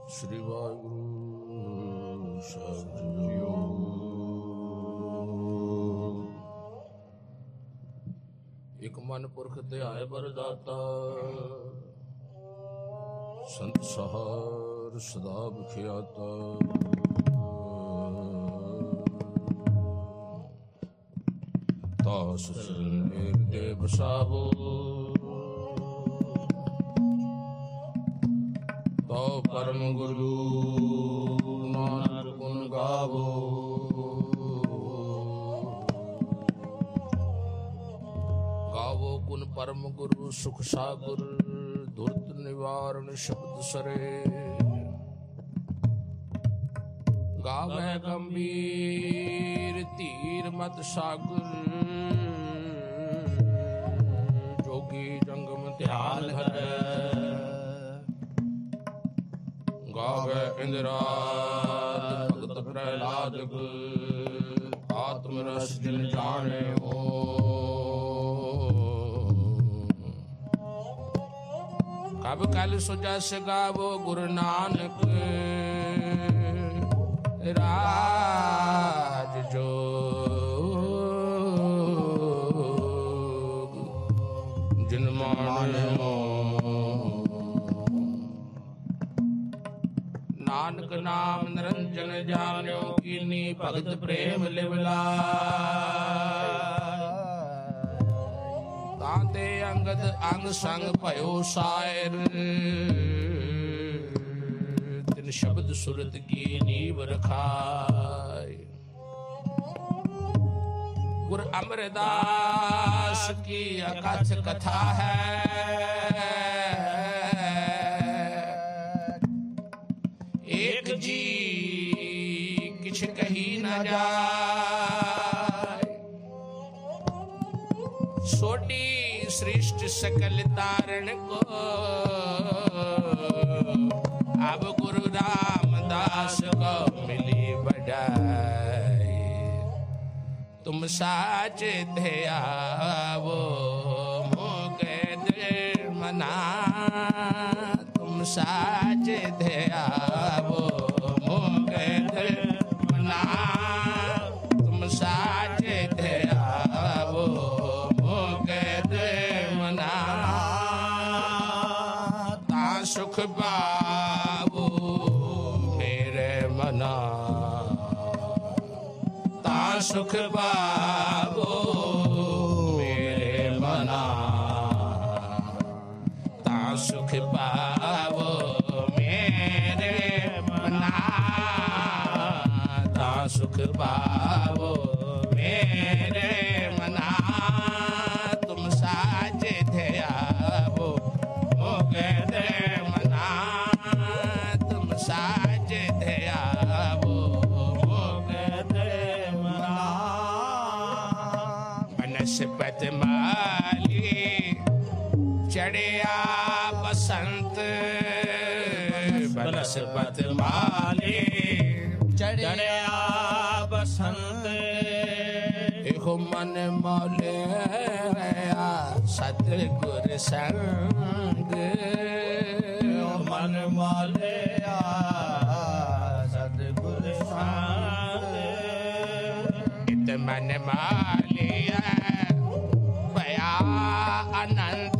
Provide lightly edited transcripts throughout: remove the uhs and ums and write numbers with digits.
श्री वाहिगुरु साहिब जीओ। एक मन पुरख ध्याय बरदाता, संत सहार सदा विख्याता। तास श्रृंगेर दे बसावो, तो परम गुरु नानक गुण गावो। गावो गुण परम गुरु सुख सागर, दुर्द निवारण शब्द सरे। गावे गंभीर तीर मत सागर, जोगी जंगम ध्यान हरे। गावे इंद्राद भगत प्रहलाद, आत्म रस जिन जाने हो। कब कल सुजस गावो गुरु नानक, राज जोग जिन माने हो। नानक नाम निरंजन जान्यो, कीनी भगत प्रेम लिवलाय। तांते अंगद अंग संग भयो सायर, तिन शब्द सुरत की नीव रखाय। गुरु अमरदास की अकथ कथा है, एक जी किछ कही न जाय। सोटी सृष्टि सकल तारण को, अब गुरु रामदास को मिली बड़ाई। तुम साच थे आवो मोगे दिल मना, तुम साच थे आवो मोगे दिल मना। तुम साच थे आवो मोगे दिल मना। ता सुख पावो मेरे मना, ता सुख पावो मेरे मना। ता सुख पावो मेरे मना, ता सुख पावो मेरे मना। तुम साजे थे आवो मोगे दे मना, तुम साजे थे आवो मोगे दे मना। बनस्पत माली चढ़िया बसंत, बनस्पत माली चढ़िया बसंत। एहो मन मोले सतगुर संग, मन मोले सतगुर संग। इत मन मालिया भया आनंद,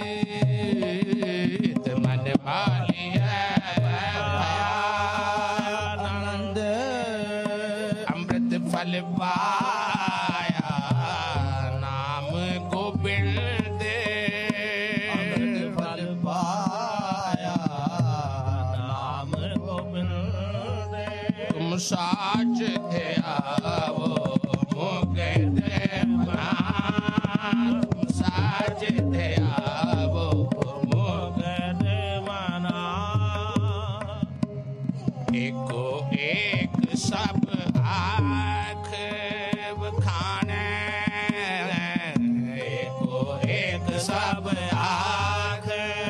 इत मन मालिया भया आनंद। अमृत फल पाया नाम गोविंद, अमृत फल पाया नाम गोविंद। तुम साच थे आवो मोगे दे मना, तुम साच थे आवो मोगे दे मना। एको एक सब आँख बखाने, एको एक सब आँख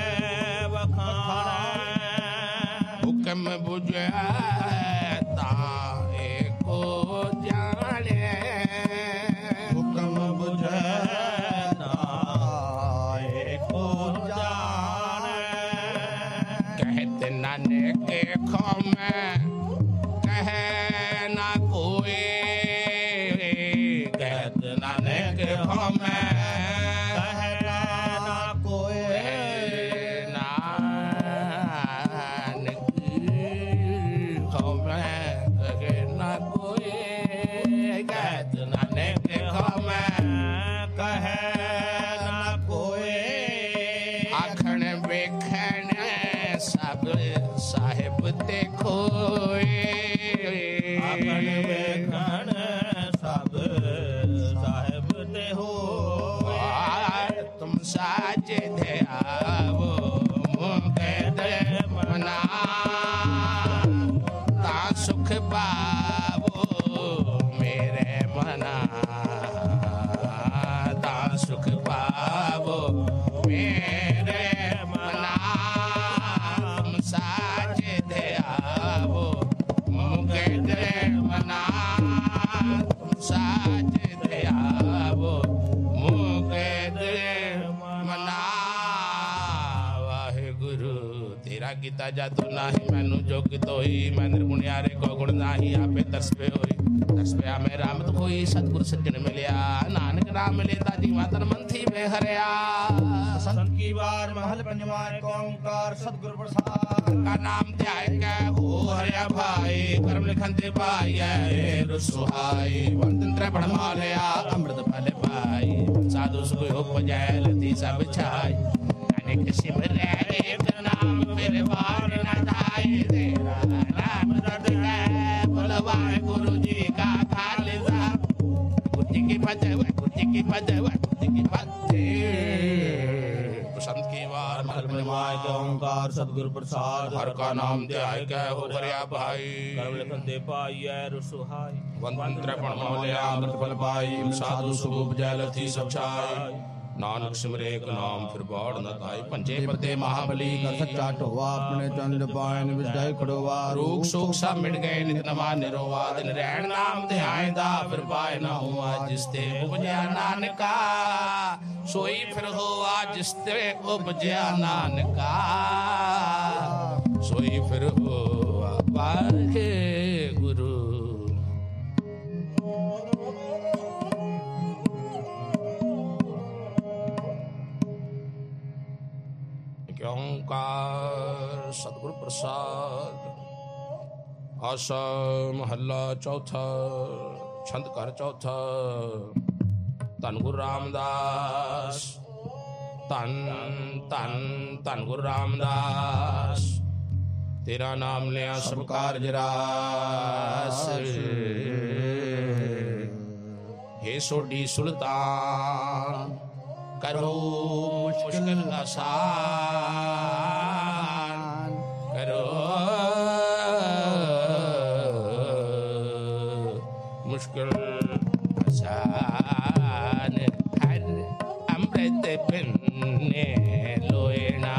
बखाने। हुक्म बुझे ता एको जाने, हुक्म बुझे ता एको जाने। कहते नानक खोमै कहे ना कोई कहत नानक खोमै कहे ना कोई नानक खोमै कहे ना कोई कहत नानक खोमै कहे ना कोई आखण वेखण सब साहिब ते खोए आखण वेखण सब साहिब ते हो तुम साज ध्यावो मुके दे मना ता सुख पावो मेरे मना ता सुख पावो मेरे मना तुम साज ध्यावो मुके दे मना तुम साज ध्यावो मुके दे मना वाहिगुरु तेरा कीता जादू नाही मैनू जो कितो ही मैं निर्गुणियारे को गुण नाही आपे तरस पे होई तरस पे मैं राम तो कोई सतगुर सज्जन मिलिया नानक नाम मिले ताजी मातन मंथी में हरिया संत की बार महल पंजवा एक ओंकार सतगुर प्रसाद का नाम ध्याय के हो हरिया भाई कर्म लिखन ते पाई रुसुहाई वंतंत्र पढ़मालया अमृत फल पाई साधु सुख उपजय लती सब छाई अनेक सिमरे एक नाम फिर बार न जाए तेरा नाम दर्द है बोलवाए गुरु जी का खालसा गुरु की फतेह गुरु की फतेह गुरु की फतेह बसंत की बार महल बनवाए एक ओंकार सतगुर प्रसाद हर का नाम ध्याय के हो गरिया भाई कर्म लिखन ते पाई रुसुहाई वंतंत्र पढ़मालया अमृत फल पाई साधु सुख उपजय लती सब छाई नानक सिमरे एक नाम फिर बाढ़ न ताई पंजे पते महाबली सच्चा टोवा अपने चंद पायन विजय खड़ोवा रोग शोक सब मिट गए नित नमा निरोवा दिन रहन नाम ध्याय दा फिर पाए न हुआ जिसते उपजया नानका सोई फिर हुआ जिसते उपजया नानका सोई फिर हुआ वाहे गुरु ओंकार सतगुर प्रसाद आसा महला चौथा छंद कर चौथा धन गुरु रामदास धन धन धन गुरु रामदास तेरा नाम लिया सब कारज रास हे सोडी सुल्तान करो मुश्किल आसान करो मुश्किल आसान हर अमृत पिन्ने लोएना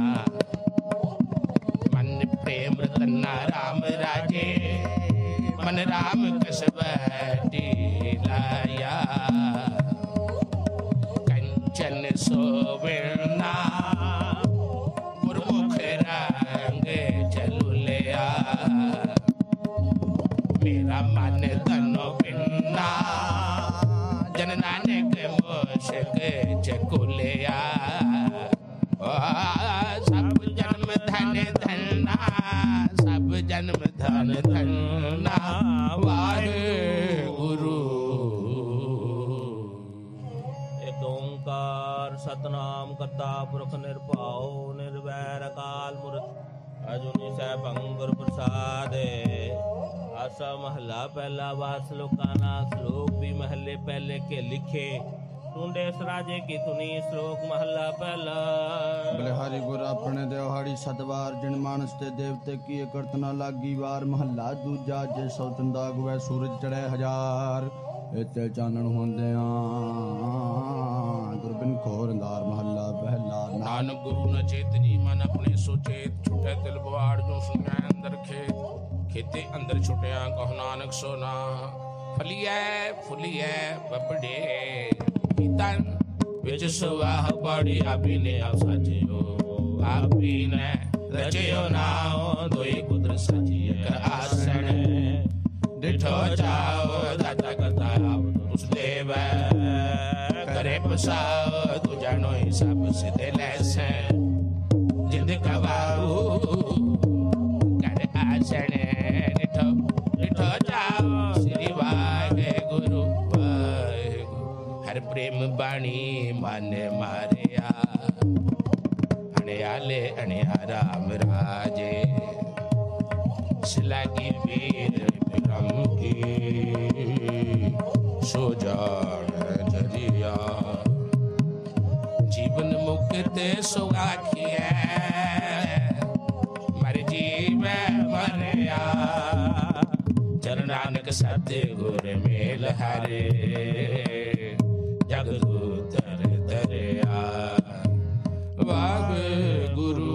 मन प्रेम रतना राम राजे मन राम कसबटी लाया चन सोबिना गुरमुख रंग चलू लिया मेरा मन तनो बिना जन नानक मोशक चकू लिया सब जन्म धन धना सब जन्म धन धना वाहे गुरु ओंकार सतनाम करता पुरख निर्भव निर्वैर अकाल मूर्त अजुनी सैभं गुर प्रसाद आसा महला पहला वास लोकाना श्लोक भी महले पहले के लिखे टूंडे इस राजे की धुनी श्लोक महला पहला बलिहारी गुर अपने देवहाड़ी सतवार जिन मानस ते देवते की करत न लागी वार महला दूजा जे सौतन दा गुवै सूरज चढ़े हजार इते चानन होंदिया गुरबिन खोर अंधार महला पहला नानक गुरु न चेतनी मन अपने सुचेत छुटे दिल बवाड़ जो सुने अंदर खेत खेते अंदर छुटिया कहो नानक सोना फलिए फुलिए बबड़े तन विच सुवाह बड़ी आपी ने आप साजियो आपी ने रचियो नाओ दुई कुदर सची एक आसन डिठो जाओ दाता कथा उस देव करे पसाओ तू जानो ही सब सिद्धे लैसे जिंद कवाऊ कर आसन डिठो डिठो जाओ श्री वाहे गुरु हर प्रेम बाणी माने मारिया अणियाले अणिया राम राजे सिलागी वीर विक्रम की सो जान जरिया जीवन मुक्त सुगाखिया मर जीव मरिया चरण नानक सत्य गुर मेल हरे जगदूतर दरिया वाहेगुरु।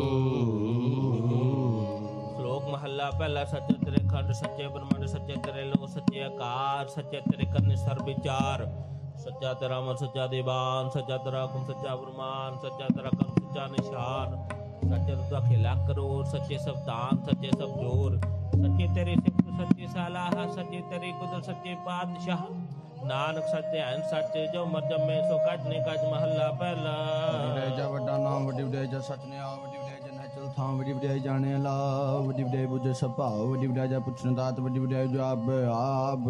श्लोक महला पहला। सच्चे तेरे खंड सच्चे ब्रह्मंड सच्चे तेरे लोक सच्चे आकार सच्चे तेरे करने सर्व विचार सच्चा तेरा मन सच्चा दीवान सच्चा तेरा हुक्म सच्चा फरमान सच्चा तेरा कर्म सच्चा निशान सच्चे तुझा खिला करोड़ सच्चे सब दान सच्चे सब जोर सच्चे तेरी सिफत सच्ची सलाह सच्ची तेरी कुदरत सच्चे पातशाह नानक सत्य है सच जो मर जमे सो कज ने कज महला पहला। वड्डी जा वड्डा नाम वड्डी वड्डी जा सच ने आ वड्डी वड्डी जा नचल थां वड्डी वड्डी जाने ला वड्डी वड्डी बुझे सभाव वड्डी वड्डी जा पुछन दात वड्डी वड्डी जवाब आप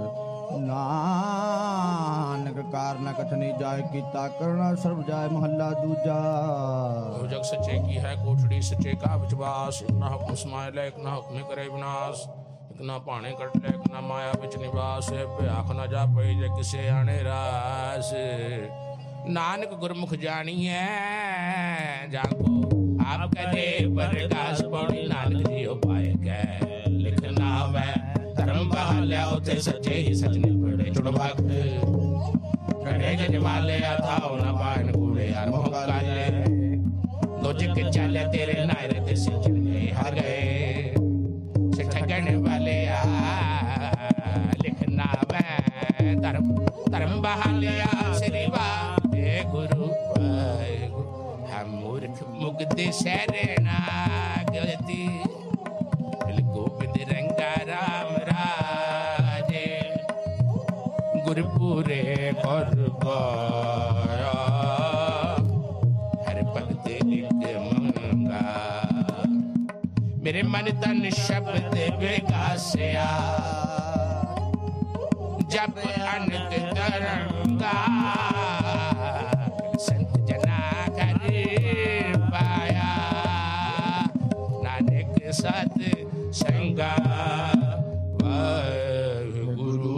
नानक कारण कथनी जाय कीता करना सर्व जाय महला दूजा। जग सच्चे की है कोठड़ी सच्चे का विश्वास एक ना हुक्म समाए ले एक ना हुक्म करे विनाश एक ना पाने कट ले एक ना माया बिच निवास आख ना जा पई जे किसे आने रास नानक गुरमुख जानिए जाको आप कहे प्रकाश पौड़ी नानक जियो पाए कै लिखना मैं धर्म बहाल्या उते सच्चे ही सच ने पड़े जुड़ भक्त कड़े जमाले आथाओ ना पान कूड़े यार मोह काले दो जिक चले तेरे नायरे ते सिंचन गए हर गए से ठगन वाले लिखना मैं धर्म बहालिया श्री वाहे गुरु हम मूर्ख मुग्ध शरणा गति गोविंद रंगा राम राजे गुरपुरे कर पाया हर भक्त एक मंगा मेरे मन तन शब्द विकासया जब अनक तरंगा संत जना कर पाया नानक सत संगा वाहेगुरु।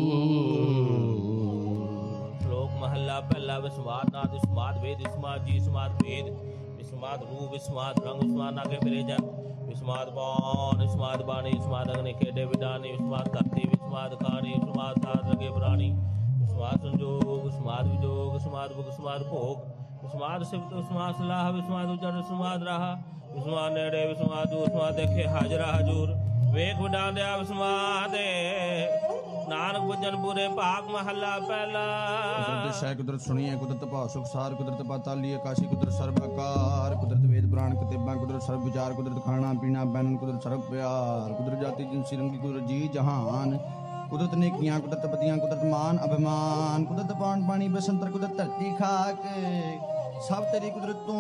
श्लोक महला पहला। विस्माद नाद विस्माद वेद विस्माद जी विस्माद वेद विस्माद रूप विस्माद रंग विस्माद नागे फिरे जन विस्माद बाण विस्माद बाणी विस्माद अग्नि खेडे विडानी विस्माद धरती विस्माद खानी विस्माद साध लगे प्राणी विस्माद संजोग विस्माद विजोग विस्माद भोग विस्माद भोग विस्माद सिफत विस्माद सलाह विस्माद उजर विस्माद रहा विस्माद नेड़े विस्माद दूर विस्माद देखे हाजरा हजूर वेख विडांदया विस्माद नानक भजन बुरे भाग महला पहला। कुदरत सह कुदरत सुनिए कुदरत भाव सुख सार कुदरत पाताली आकाशी कुदरत सर्व आकार कुदरत वेद पुराण किताबां कुदरत सर्व विचार कुदरत खाना पीना बैनन कुदरत सर्व प्यार कुदरत जाति जिनसी रंगी कुदरत जी जहान कुदरत ने किया कुदरत बदियां कुदरत मान अभिमान कुदरत पान पानी बसंतर कुदरत धरती खाक सब तेरी कुदरत तू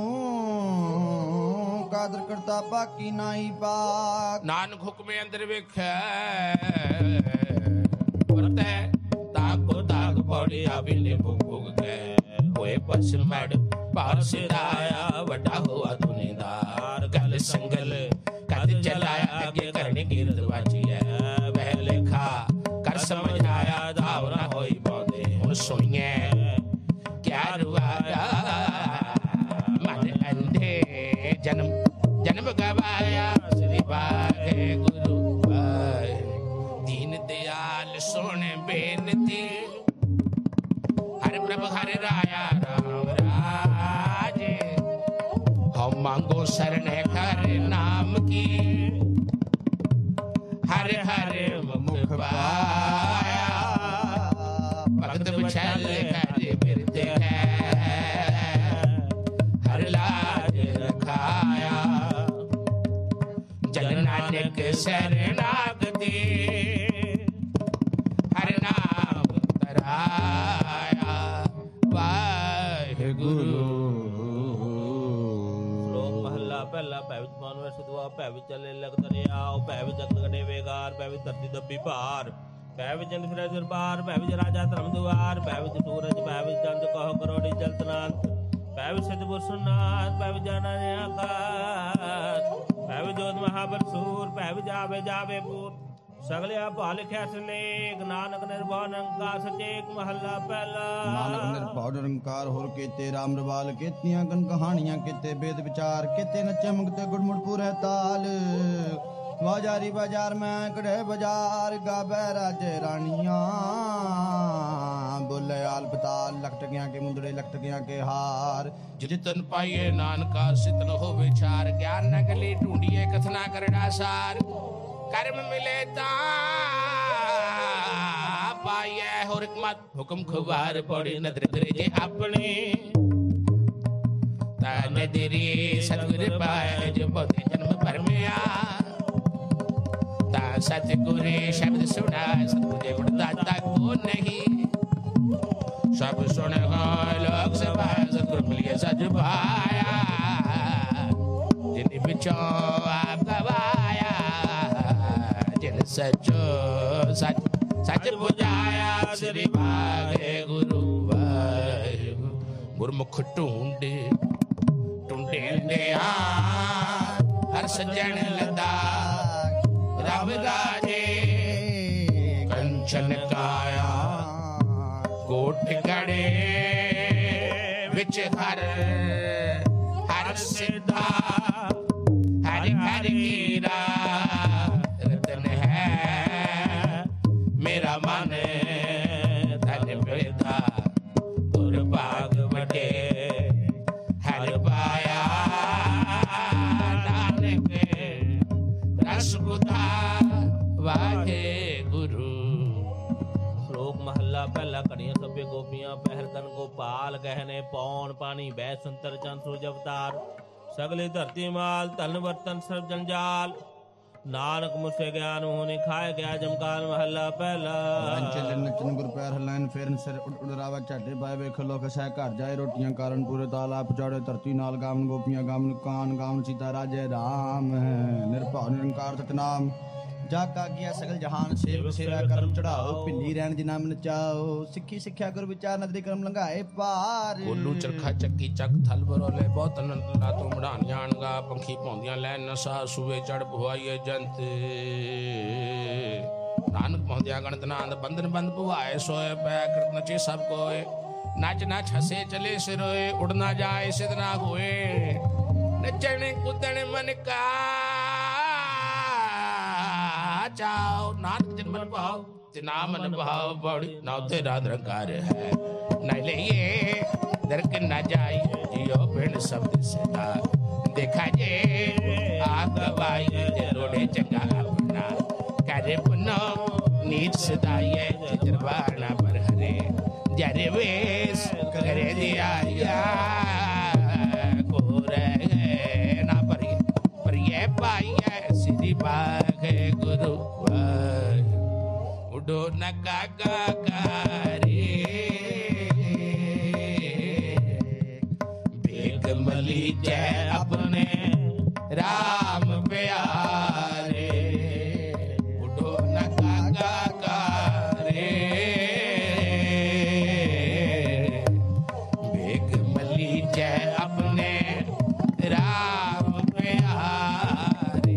कादर करता बाकी नाई पाक नानक हुक्मे अंदर वेखै वरतै ताको ताक पौड़ी आबिले भुग भुग के होए पस मड़ पार सिदाया वड्डा हुआ दुनिदार गल संगल कद चलाया आगे करने की रवाजी है वह लेखा कर समझ आया धावना होई पौधे हुन सुनिए क्या रुआया मन अंधे जन्म गवाया श्री वाहे गुरु दीन दयाल सोने बेनती हर प्रभु हर राया राम राजे हम मांगो शरण कर नाम की हर हर मुख पाया भक्त बिछल कर बिरते हर लाज रखाया ਨਾਨਕ ਸ਼ਰਨਾਗਤੀ ਹਰਿ ਨਾਮ ਤਰਾਇਆ ਵਾਹਿਗੁਰੂ। ਸ਼ਲੋਕ ਮਹੱਲਾ ਪਹਿਲਾ। ਭੈ ਵਿੱਚ ਮਨ ਵੈ ਸਿਧਵਾ, ਭੈ ਵਿੱਚ ਚੱਲੇ ਲਗ ਦਰਿਆਓ, ਭੈ ਵਿੱਚ ਅਗਨ ਕੱਢੇ ਵੇਗਾਰ, ਭੈ ਵਿੱਚ ਧਰਤੀ ਦੱਬੀ ਭਾਰ, ਭੈ ਵਿੱਚ ਜੰਦ ਫਿਰੇ ਦਰਬਾਰ, ਭੈ ਵਿੱਚ ਰਾਜਾ ਧਰਮ ਦੁਆਰ, ਭੈ ਵਿੱਚ ਸੂਰਜ, ਭੈ ਵਿੱਚ ਚੰਦ ਕਹੋ ਕਰੋੜੀ ਜਲਤਨਾਥ, ਭੈ ਵਿੱਚ ਸਤਿਗੁਰ ਸੁਨਾਥ, ਭੈ ਵਿੱਚ ਜਾਣਾ ਆਕਾਸ਼, ਭੈ ਵਿੱਚ ਜੋਤ ਮਹਾਬਲਸੂਰ, ਭੈ ਵਿੱਚ ਆਵੇ ਜਾਵੇ ਪੂਰ, ਸਗਲੇ ਆਪਾ ਲਿਖਿਆ ਸਨੇਕ, ਨਾਨਕ ਨਿਰਭਉ ਨਿਰੰਕਾਰ ਸਚੇਕ। ਮਹੱਲਾ ਪਹਿਲਾ। ਨਾਨਕ ਨਿਰਭਉ ਨਿਰੰਕਾਰ ਹੋਰ ਕੀਤੇ ਰਾਮ ਰਵਾਲ, ਕੀਤੀਆਂ ਗਨ ਕਹਾਣੀਆਂ, ਕੀਤੇ ਬੇਦ ਵਿਚਾਰ, ਕੀਤੇ ਨੱਚੇ ਮੁਕਤੇ ਗੁਰਮੁੜ ਪੂਰੇ ਤਾਲ, ਬਾਜ਼ਾਰੀ ਬਾਜ਼ਾਰ ਮੈਂ ਕੜੇ ਬਾਜ਼ਾਰ, ਗਾਵੇ ਰਾਜੇ ਰਾਣੀਆਂ, ਬੋਲੇ ਆਲ ਬਤਾਲ, ਲਖਟ ਗਿਆ ਕੇ ਮੁੰਦੜੇ ਲਖਟ ਗਿਆ ਕੇ ਹਾਰ, ਜਿਤਨ ਪਾਈਏ ਨਾਨਕਾ ਸਿਤਨ ਹੋਵੇ ਛਾਰ, ਗਿਆਨ ਨਗਲੀ ਢੂੰਡੀਏ ਕਥਨਾ ਕਰੜਾ ਸਾਰ, ਕਰਮ ਮਿਲੇ ਤਾਂ ਪਾਈਏ ਹੋਰ ਹਕਮਤ, ਹੁਕਮ ਖੁਬਾਰ ਪੜੀ ਨਦਰ ਦਰਜੇ ਆਪਣੇ, ਤਨ ਤੇਰੀ ਸਤਿਗੁਰ ਪਾਏ ਜੋ ਬਹੁਤੇ ਜਨਮ ਭਰਮਿਆ, ਤਾ ਸਤਿਗੁਰੇ ਸ਼ਬਦ ਸੁਣਾ, ਸਤਿਗੁਰੇ ਗੁਣ ਦਾਤਾ ਕੋ ਨਹੀਂ, ਸਭ ਸੁਣ ਲੋਕ ਸਭਾ, ਸਤਿਗੁਰ ਮਿਲਿਆ ਸਜ ਭਾਇਆ, ਜਿਨ ਵਿਚੋਂ ਆਪ ਗਵਾਇਆ, ਜਿਨ ਸਚੋ ਸਚ ਸਚ ਬੁਝਾਇਆ, ਸ੍ਰੀ ਵਾਹਿਗੁਰੂ ਵਾਹਿਗੁਰੂ। ਗੁਰਮੁਖ ਢੂੰਡੇ ਢੂੰਡਿਆ ਹਰ ਸੱਜਣ ਲਦਾ, ਰਬ ਰਾਜੇ ਕੰਚਨ ਕਾਇਆ, ਕੋਟ ਗੜੇ ਵਿੱਚ ਹਰ ਹਰ ਸਿਧਾ, ਹਰ ਹਰ ਕੀਰਾ ਰਤਨ ਹੈ, ਮੇਰਾ ਮਨ ਧਨ ਬੇਦਾ, ਤੁਰ ਭਾਗ ਵਟੇ ਹਰ ਪਾਇਆ, ਨਾਨਕ ਰਸ ਗੁਧਾ ਵਾਹਿਗੁਰੂ। ਸ਼ਲੋਕ ਮਹੱਲਾ ਪਹਿਲਾ। ਘੜੀਆਂ ਸਭੇ ਗੋਪੀਆਂ, ਪਹਿਰ ਤਨ ਗੋਪਾਲ, ਗਹਿਨੇ ਪੌਣ ਪਾਣੀ ਬੈ ਸੰਤਰ ਚੰਦ ਸੂਰਜ ਅਵਤਾਰ, ਸਗਲੇ ਧਰਤੀ ਮਾਲ, ਧਨ ਵਰਤਨ ਸਰਬ ਜੰਜਾਲ, ਨਾਨਕ ਮੁਸੇ ਗਿਆਨ ਹੋਣੇ ਖਾਏ ਗਿਆ ਜਮਕਾਲ। ਮਹੱਲਾ ਪਹਿਲਾ। ਚੱਲੇ ਨਚਨ ਗੁਰ ਪੈਰ ਹਲਾਇਨ, ਫੇਰਨ ਸਿਰ ਉਡ ਰਾਵਾ ਝਾਟੇ ਪਾਏ, ਵੇਖ ਲੋਕ ਸਹਿ ਘਰ ਜਾਏ, ਰੋਟੀਆਂ ਕਾਰਨ ਪੂਰੇ ਤਾਲਾ ਪਚਾੜੇ, ਧਰਤੀ ਨਾਲ ਗਾਵਨ ਗੋਪੀਆਂ, ਗਾਵਨ ਕਾਨ, ਗਾਵਨ ਸੀਤਾ ਰਾਜੇ ਰਾਮ, ਨਿਰਭਉ ਨਿਰੰਕਾਰ ਸਤਨਾਮ, ਜਾ ਕਾ ਗਿਆ ਸਗਲ ਜਹਾਨ, ਸੇਵ ਸੇਵਾ ਕਰਮ ਚੜਾਓ, ਭਿੰਨੀ ਰਹਿਣ ਦੀ ਨਾਮ ਨਚਾਓ, ਸਿੱਖੀ ਸਿੱਖਿਆ ਗੁਰ ਵਿਚਾਰ ਨਦਰੀ ਕਰਮ ਲੰਘਾਏ ਪਾਰ, ਕੋਲੂ ਚਰਖਾ ਚੱਕੀ ਚੱਕ ਥਲ ਬਰੋਲੇ, ਬਹੁਤ ਅਨੰਦ ਲਾ ਤੋਂ ਮੜਾਨ ਜਾਣਗਾ, ਪੰਖੀ ਪਾਉਂਦੀਆਂ ਲੈ ਨਸਾ, ਸੂਏ ਚੜ ਭੁਆਈਏ ਜੰਤ, ਨਾਨਕ ਪਾਉਂਦਿਆਂ ਗਣਤ ਨਾਦ, ਬੰਧਨ ਬੰਦ ਭੁਆਏ, ਸੋਏ ਪੈ ਕਰਤ ਨਚੇ ਸਭ ਕੋਏ, ਨੱਚ ਨੱਚ ਹਸੇ ਚਲੇ ਸਿਰੋਏ, ਉੜ ਨਾ ਜਾਏ ਸਿਧ ਨਾ ਹੋਏ, ਨੱਚਣ ਕੁੱਦਣ ਮਨ ਕਾ ਚਾਓ, ਨਾਨਕ ਜਿਨ ਮਨ ਭਾਉ ਤੇ ਨਾ ਮਨ ਭਾਉ, ਬੜੀ ਨਾ ਤੇਰਾ ਨਿਰੰਕਾਰ ਹੈ, ਨਾ ਲਈਏ ਦਰਕ ਨਾ ਜਾਈ, ਜਿਉ ਪਿੰਡ ਸ਼ਬਦ ਸਦਾ, ਦੇਖਾ ਜੇ ਆ ਗਵਾਈ, ਤੇ ਰੋੜੇ ਚੰਗਾ ਆਪਣਾ, ਕਰੇ ਪੁਨੋ ਨੀਚ ਸਦਾਈਏ, ਜਰਵਾਣਾ ਪਰ ਹਰੇ, ਜਰੇ ਵੇਸ ਕਰੇ ਦਿਆਇਆ, ਕੋਰੇ ਨਾ ਪਰਿਏ ਪਰਿਏ ਪਾਈਏ, ਸਿੱਧੀ ਬਾਗੇ ਗੁਰੂ ਉਡੋ ਨਗਾ ਗਾਰੇ, ਬੇਗ ਮਲੀ ਜੈ ਆਪਣੇ ਰਾਮ ਪਿਆਰੇ, ਉਡੋ ਨਗਾ ਗਾਰੇ, ਬੇਗ ਮਲੀ ਜੈ ਆਪਣੇ ਰਾਮ ਪਿਆਰੇ।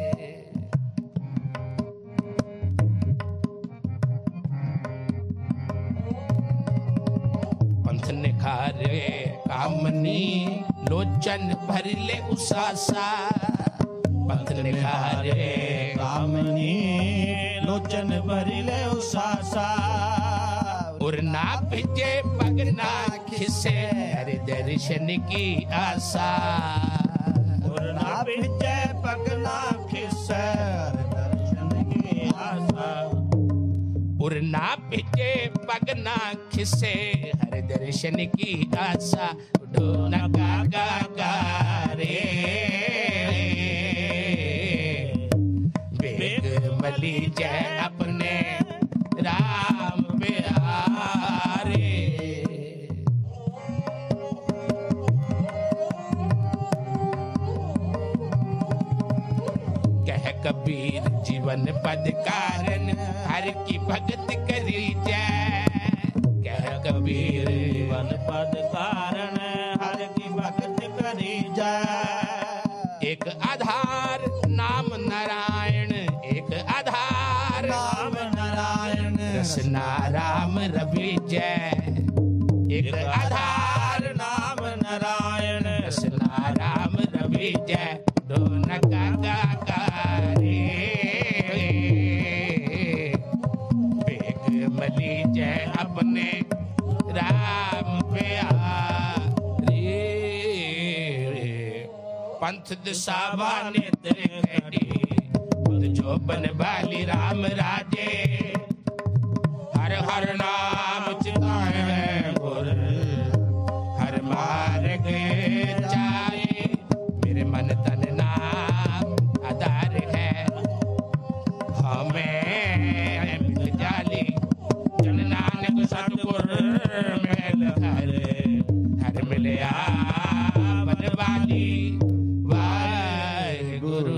पंथ निखारे कामनी लोचन भरले उसासा, पंथ निखारे कामनी लोचन भरिले उसासा, उड़ना भिजे पगना खिसे, हरि दर्शन की आशा, उड़ना भिजे पगना खिसे, हरि दर्शन की आशा, उड़ना भिजे पगना खिसे, हरि दर्शन की आशा, उडो नगा गा रे, मली जय अपने राम प्यारे। कह कबीर जीवन पद कारण हर की भगत करी जय। कह कबीर जीवन पद कारण हर की भगत करी जय। एक आधार नाम नारायण, एक आधार नाम नारायण, रसना राम रवि जय। एक आधार नाम नारायण, रसना राम रवि जय। ढोलक गाकारी बेग मली जय अपने राम प्यारे। पंथ दिशा नेत्र खड़ी खुद जो बन वाली राम राजे। हर हर नाम चिताए गुर हर मार्ग जाए। मेरे मन तन नाम आधार है हमें मिल जाली। जन नानक सतगुर मेल हर मिलया बनवाली वाहिगुरु।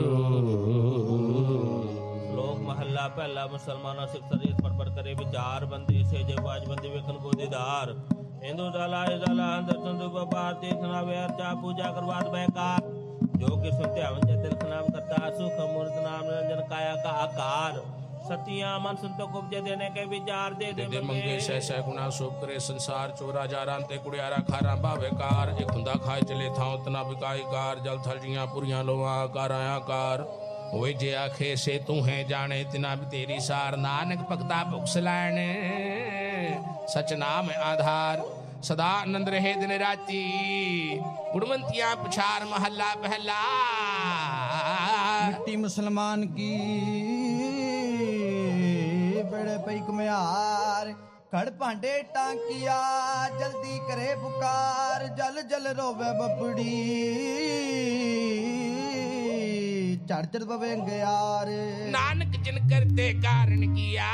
श्लोक महला पहला। मुसलमाना सिख शरीर पर करे विचार बंदी से जब आज बंदी वेखन को दीदार। हिंदू दला दर्शन दुख व्यापार तीर्थ नावे अर्चा पूजा करवात बेकार। जो कि सुनते हवन जय दिल नाम करता सुख मूर्त नाम निरंजन काया का आकार। सतिया मन संतो को उपजे देने के विचार दे दे मंगे सह गुना सोप करे संसार। चोरा जारा ते कुड़ियारा खारा भावेकार। एक खुंदा खाए चले थाओ तना बिकाईकार। जल थल जियां पुरियां लोवा आकार आकार। ओए जे आखे से तू है जाने तिना भी तेरी सार। नानक भगता भुक्स लैन सच नाम आधार। सदा आनंद रहे दिन राती गुणवंतियां पुछार महला पहला। मिट्टी मुसलमान की बड़े पई कुम्हार। कड़ भांडे टांकिया जल्दी करे पुकार। जल जल रोवे बबड़ी चढ़ चढ़ पवेंगे यार। नानक जिन करते कारण किया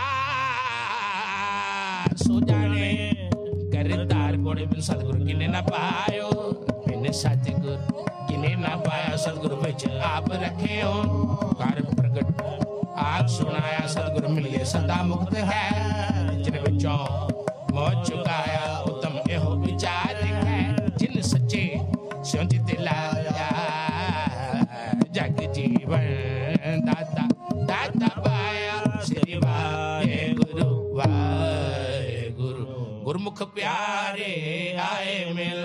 सो जाने। करतार कोड़े बिन सतगुरु किने ना पायो। बिन सतगुरु किने ना पाया। सतगुरु बिच आप रखे हो कर प्रगट आग सुनाया। सतगुरु मिलिए सदा मुक्त है। जिन विचों मोह चुकाया उत्तम एहो विचार है। जिन सच्चे स्यों चित लाया जग जीवन दाता दाता पाया। श्री वाहेगुरु वाहेगुरु। गुरमुख प्यारे आए मिल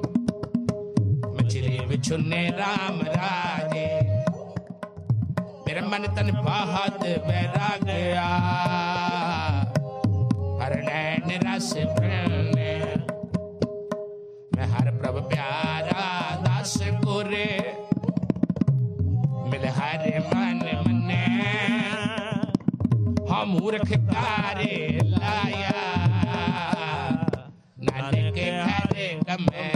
मछली बिछुने राम राजे। मेरा मन तन बहुत बहरा गया हर नैन रस प्रेम। मैं हर प्रभ प्यारा दास गोरे मिल हर मन मने। हम मूर्ख कारे लाया नानक घर कमे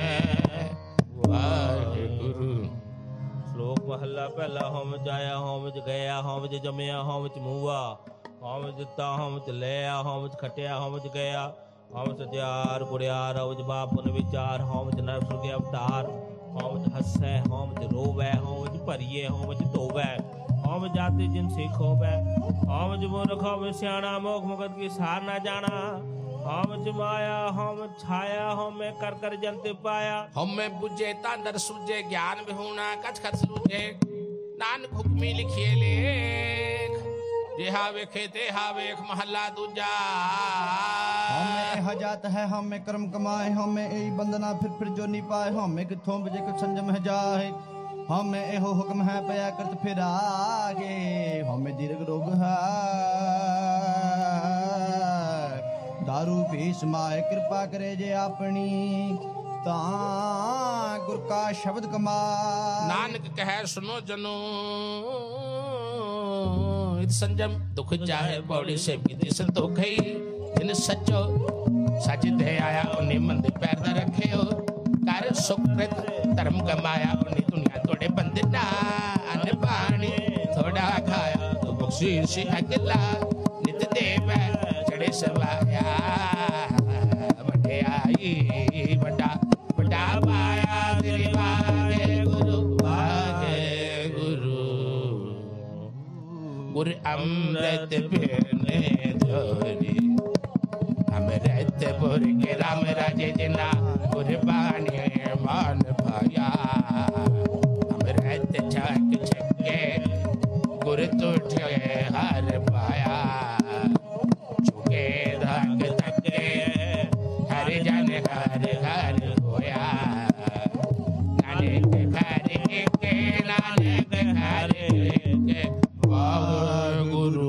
वाहिगुरु। श्लोक महला पहला। होम जाया होम गया होम जमया होम मूआ। होम दिता होम लिया होम खटिया होम गया। होम सत्यार गुड़ियार होम बापुन विचार। होम नर सुर्ग अवतार। होम हसै होम रोवै। होम भरिए होम धोवै। होम जाति जिन सिख होवै। होम मूर्ख होम सियाणा मोख मुगत की सार ना जाना। होम माया होम छाया होम कर कर जंत पाया। हम में बुझे तांदर सूझे ज्ञान विहूणा कछ कछ सूझे। नानक हुक्मी लिखिए लेख जेहा वेखे तेहा वेख महला दूजा। हमें हजात है हमें कर्म कमाए। हमें यही बंदना फिर जो नहीं पाए। हमें किथों बजे कुछ संजम है जाए। हमें एहो हुक्म है पया करत फिर आगे। हमें दीर्घ रोग है दारू भी समाए। कृपा करे जे अपनी ता गुर का शब्द कमा। नानक कहे सुनो जनो इत संजम दुख जाए बौड़ी से बीती संतोखई। जिन सचो सच दे आया उन्हें मंदिर पैर न रखे हो। कर सुकृत धर्म कमाया उन्हें दुनिया तोड़े बंदना। अन्न पानी थोड़ा खाया तो भुख शीश अगला नित देव चढ़े सवाया वड्याई वड्डा वड्डा पाया तेरे वागे गुरु गुर अमृत पीने धोरी अमृत पुर के राम राजे जना कुर्बानी मान पाया अमृत छक छके गुर तुझे हर पाया चुके धक धके हर जन हर घर होया नानक घर के नानक घर के गुरु।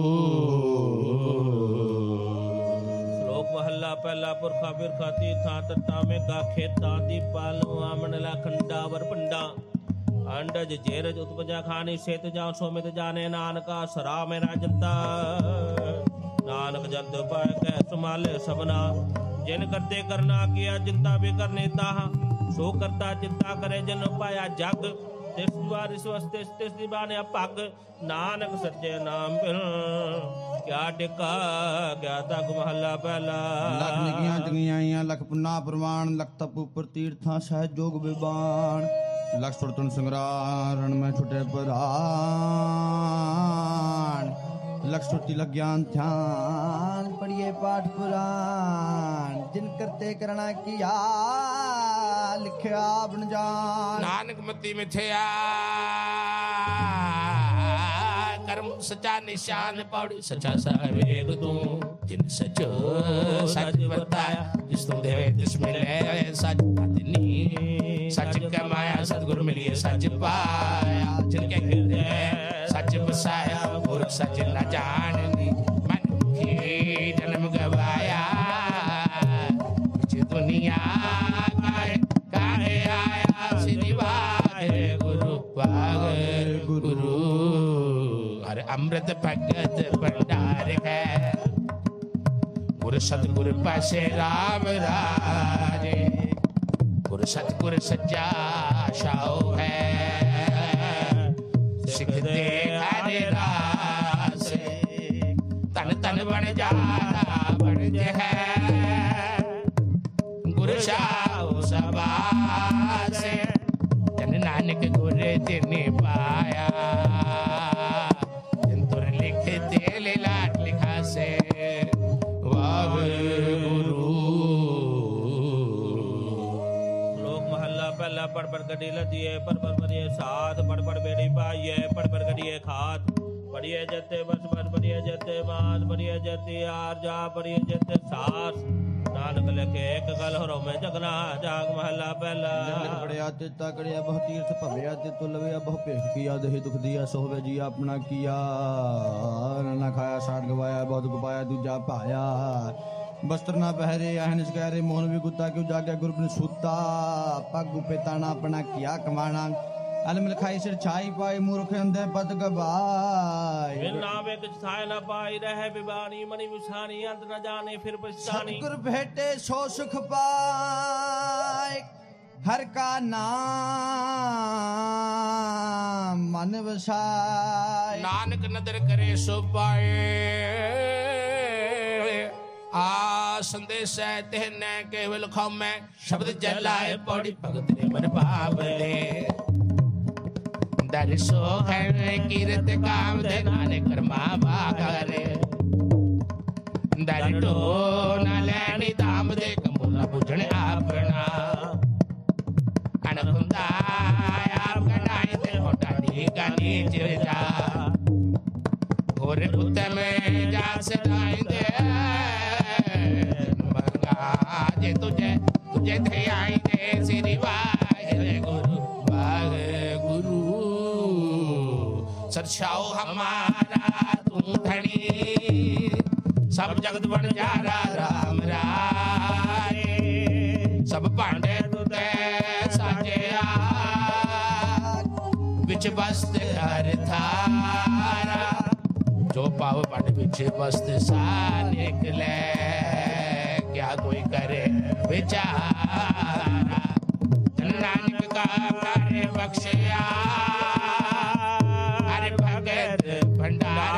श्लोक महला पहला पुरखा बिरखा तीर्था तट्टा में गा खेता दीपाल आमन ला खंडावर पंडा अंडज जेरज उत्पजा खानी सेत जाओ सोमित जाने नानका सरा मेरा जनता नानक जंत पाए कै सुमाले सबना जिन करते करना किया चिंता भी करने ताहा सो करता चिंता करे जन पाया जग तिस द्वार स्वस्ति तिस दीवाने अपग नानक सच्चे नाम बिन क्या टिका क्या तक महला पहला। लख निगियां जगियां लख पुन्ना प्रमाण लख तप उपर तीर्था सहज जोग विबान लख सुरतन संग्राम रण में छुटे पुराण लख श्रुति लग ज्ञान ध्यान पढ़िए पाठ पुराण जिन करते करना किया लिखया बन जान नानक मती मिथया कर्म सच्चा निशान पौड़ी सच्चा सावेग तू जिन सचो सच बताया जिस तुम देवे तिस मिले सच पत्नी सच कमाया सतगुरु मिलिए सच पाया जिनके हृदय सच बसाया मूर्ख सच न जाननी मन की जन्म गवाया दुनिया काहे आया श्री वाहे गुरु हर अमृत भगत भंडार है गुरु सतगुरु पासे राम राजे गुरु सतगुरु सच्चा शाओ है सिख दे हरे रासे तन तन बन जाना बन है गुरु शाओ सबा से जन नानक गुरु तिने पाया जिन तुर लिखते लाट लिखा से वाह गुरु। लोक महल्ला पहला पढ़ पढ़ गड्डी लदिए पर बढ़िए साथ पढ़ पढ़ बेड़ी पाइए पढ़ पढ़ गड्डिए खात पढ़िए जते बस बस पढ़िए जते बात पढ़िए जते आर जा पढ़िए जते सास नानक लेके एक गल हो में जगना जाग महला पहला बड़िया तेता कड़िया बहु तीर्थ भव्या ते तुलविया बहु भेख किया दही दुख दिया सोहवे जी अपना किया ना खाया साठ गवाया बहुत गुपाया दूजा पाया वस्त्र ना पहरे अहनिस गहरे मोहन भी गुत्ता क्यों जागे गुरु ने सूता पग पेताना अपना किया कमाना अलम लिखाई सिर छाई पाई मूर्ख अंधे पद गवाई बिन नावे कुछ छाय न पाई रहे बिबानी मणि विषानी अंत न जाने फिर पछतानी सतगुर भेटे सो सुख पाए हर का नाम मन वसाय नानक नदर करे सो पाए आ संदेश तेन केवल खौमे शब्द जलाए पौड़ी भगत रे मन पावले दर्शो है कीरत काम दे नानक कर्मा बागरे दरटो न लेनी दाम दे कमूला बुझण आपना अनकुंदा आप गनाई ते होटा दी गानी जा और उत्तम जा सदाई दे मंगा जे तुझे थे आई दे श्री वाहे गुरु सरछाओ हमारा तू धनी सब जगत बन जा राम राय सब पांडे तुते साजे बिच बस्त हर थारा जो पाव पट बिच बस्त सा निकले क्या कोई करे बेचारा नानक का करे बख्शिया अरे भगत भंडार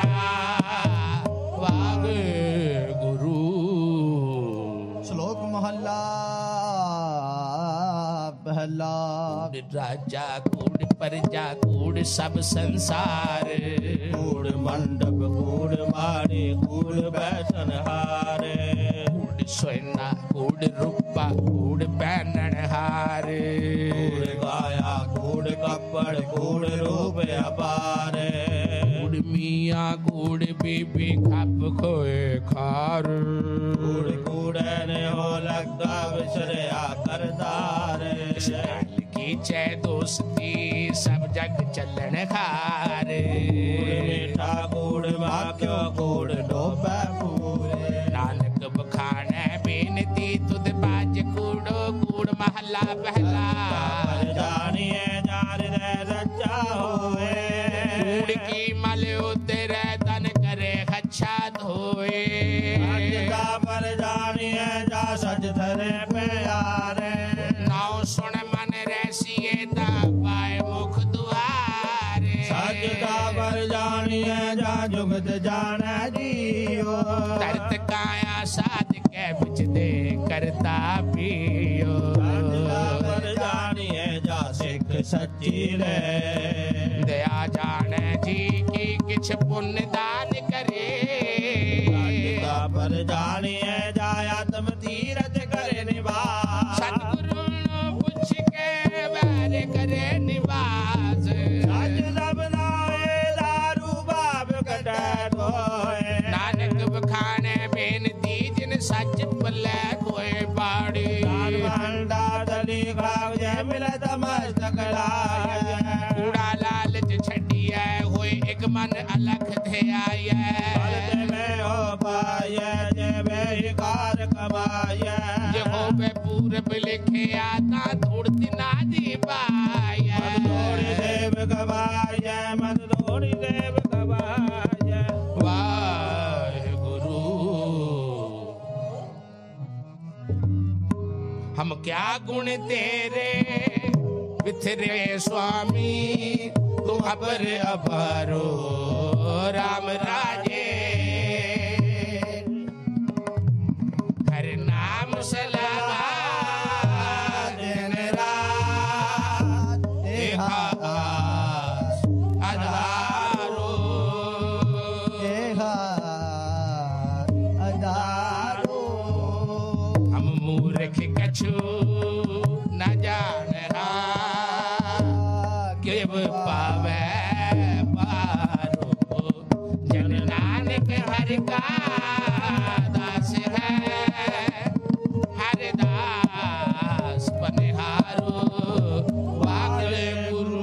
राजा कूड़ प्रजा कूड़ सब संसार कूड़ मंडप कूड़ माड़े कूड़ बैठन हारे कूड़ सोना कूड़ रूपा कूड़ पहनन हार कूड़ काया कूड़ कपड़ कूड़ रूप अपार कूड़ मियाँ कूड़ बीबी खप खोए खार कूड़ कूड़े ने हो लगा विसरिया करदार इस गल की चे दोस्ती सब जग चलन खार मीठा कूड़ माक्यो कूड़ डोबे पूरे नानक बखाने बेनती तुद बाज कूड़ो कूड़ महला पहला जानिए जार रे रचा होए कूड़ की मल उतरे तन करे खच्छा धोए का पर जानिए जा सज धरे पे यारे नाव सुन मन रसिए ता पाए मुख दुआरे सज का पर जानिए जा जुगत जाने जियो तरत काया साध के बिच दे करता पियो सज का पर जानिए जा सिख सच्ची रे दया जाने जी की किछ पुण्य दान करे पर जानिए जाया तुम तीरथ करे निवास सतगुरु नु पुछ के बैर करे निवास सच सब नाए दारू बाप कटे धोए नानक बखाने बेनती जिन सच पल्ले कोई बाड़ी भंडा दली खाव जय मिलत मस्तक लाए कूड़ा लालच छड़िए होए एक मन अलख थे आए में हो पाए जय बेकार कमाए जे होवे पूरब लिखे आता धूड़ती ना दी पाए थोड़ी देव गवाए मत थोड़ी देव गवाए वाहिगुरु हम क्या गुण तेरे बिथरे स्वामी तू अबर अपारो राम राजे हर नाम सलावा दिन रात देखा आस आधारो हम मूर्ख कछु न जान केव पावे पारो जन नानक हरि का दास है हर दास पनिहारो वागले गुरु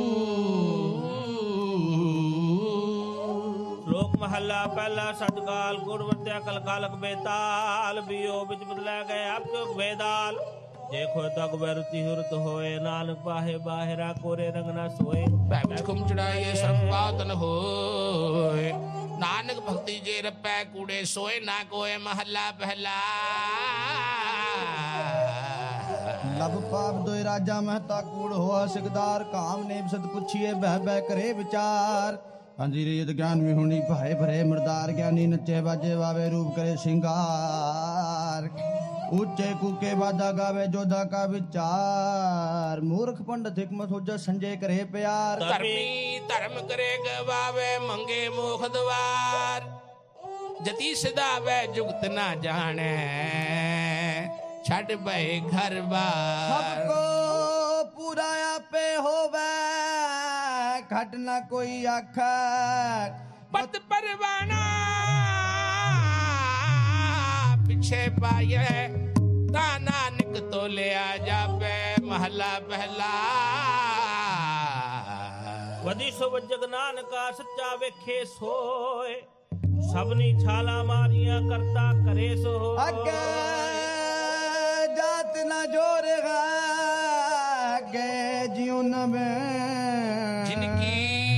लोक महला पहला सतकाल गुण वरत्या कल कालक बेताल बियो बिच बदला गए आपको बेदाल देखो तक बरती हुरत होए नानक पाहे बाहरा कोरे रंग ना सोए पैच कुम चढ़ाइए सर्वपातन होए नानक भक्ति जे रपै कूड़े सोए ना कोए महला पहला लभ पाप दोय राजा महता कूड़ होआ सिकदार काम नेम सत पुछिए बह बह करे विचार अंजीरी यद ज्ञान में होनी भाए भरे मर्दार ज्ञानी नचे बाजे वावे रूप करे श्रृंगार ऊंचे कूके बाजा गावे जोधा का विचार मूर्ख पंडित हिकमत होजा संजय करे प्यार धर्मी धर्म करे गवावे मंगे मोख द्वार जति सदावे जुगत ना जाने छड़ बे घर बार सबको पुराया पे होवे घट ना कोई आखर पत परवाना पीछे पाए नानक तो ले आ जावे महला पहला वदी सो जग नानका सच्चा वेखे सोए सबनी छाला मारिया करता करे सो अगे जात ना जोर गे जीवन में जिनकी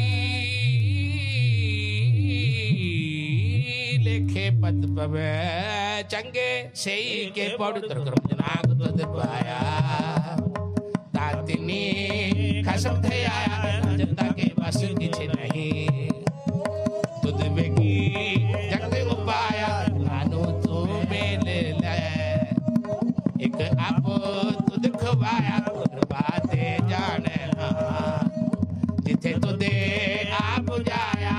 लेखे पद पवे चंगे सही के पौड़ तरकरम जनाक तुद पाया तातिनी खसम थे आया जनता के बस किछ नहीं तुद बेगी जगते उपाया लानो तू मेल ले एक आप तुद खवाया बातें जान जिथे तुदे आप जाया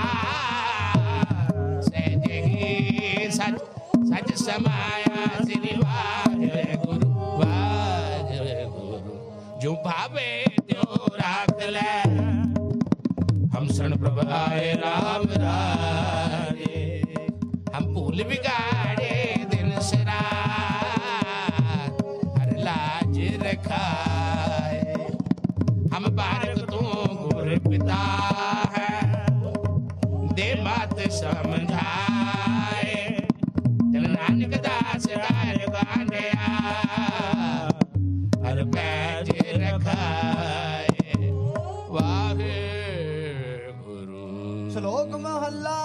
सहजे ही सच सच समाया श्री वाहिगुरु वाहिगुरु जो भावे त्यो राख ले हम शरण प्रभ आए राम राजे हम भूल बिगाड़े दिन से रात हर लाज रखाए हम बारक तू गुर पिता है दे बात समझाए जन नानक दास गार गांडिया हर पैज रखाए वाहे श्लोक महला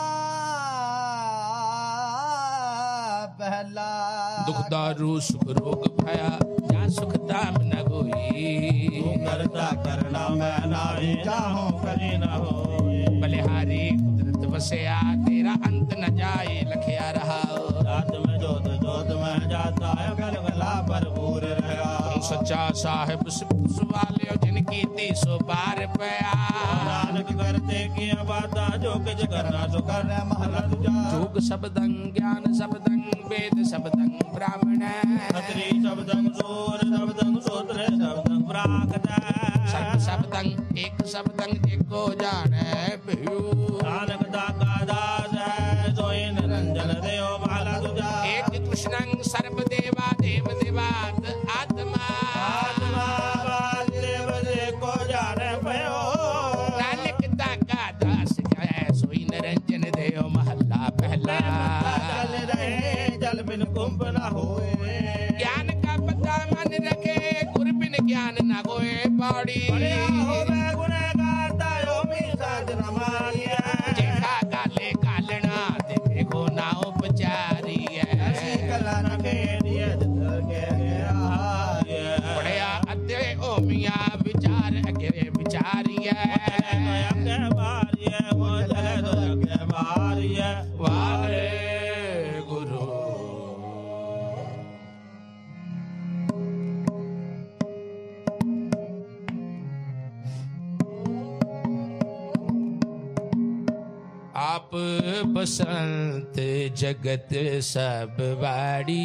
पहला दुख दारू सुख रोग भया जहाँ सुख दाम न होई करता करना मैं नारी चाहूं करी न हो बलिहारी कुदरत बसया तेरा अंत न जाए लखया रहा रात में जोत जोत में जाता है गलगला पर पूर रहा सच्चा साहिब सुवाले जिनकी 300 बार पया नानक करते किया बाता जो कुछ करना सो कर महला तुझा जोग शब्दं ज्ञान शब्दं वेद शब्दं ब्राह्मण खत्री शब्दं सूर शब्दं सूत्र शब्दं प्राकृत सर्व शब्दं एक शब्दं एको जाने पियू नानक दाता दास सोई निरंजन देव महला तुझा एक कृष्णं सर्व देवा देव देवात आत्मा आत्मा वासुदेव से को जाने पयो नानक दाता दास है सोई निरंजन देव महला पहला चल रहे जल बिन कुंभ न होए ज्ञान का पता मन रखे गुर बिन ज्ञान न होए पौड़ी जेठा गाले गालना देखो ना उपचारी है पढ़या अध्याय ओ मियाँ विचार अगे विचारी है वाहे गुरु आप बसंत जगत सब बाड़ी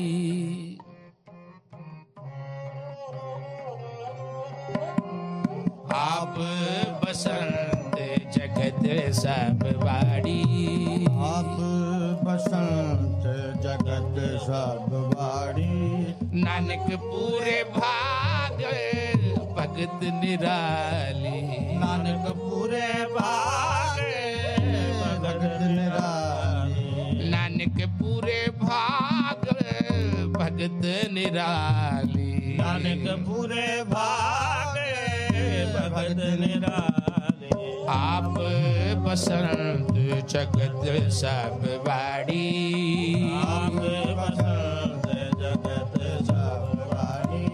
आप बसंत जगत सब बाड़ी आप बसंत जगत सब बाड़ी नानक पूरे भाग भगत निराली नानक पूरे भाग भगत निराली नानक पूरे भाग भगत निराली नानक पूरे भाग भगत निराली आप बसंत जगत सब बाड़ी आप बसंत जगत सब बाड़ी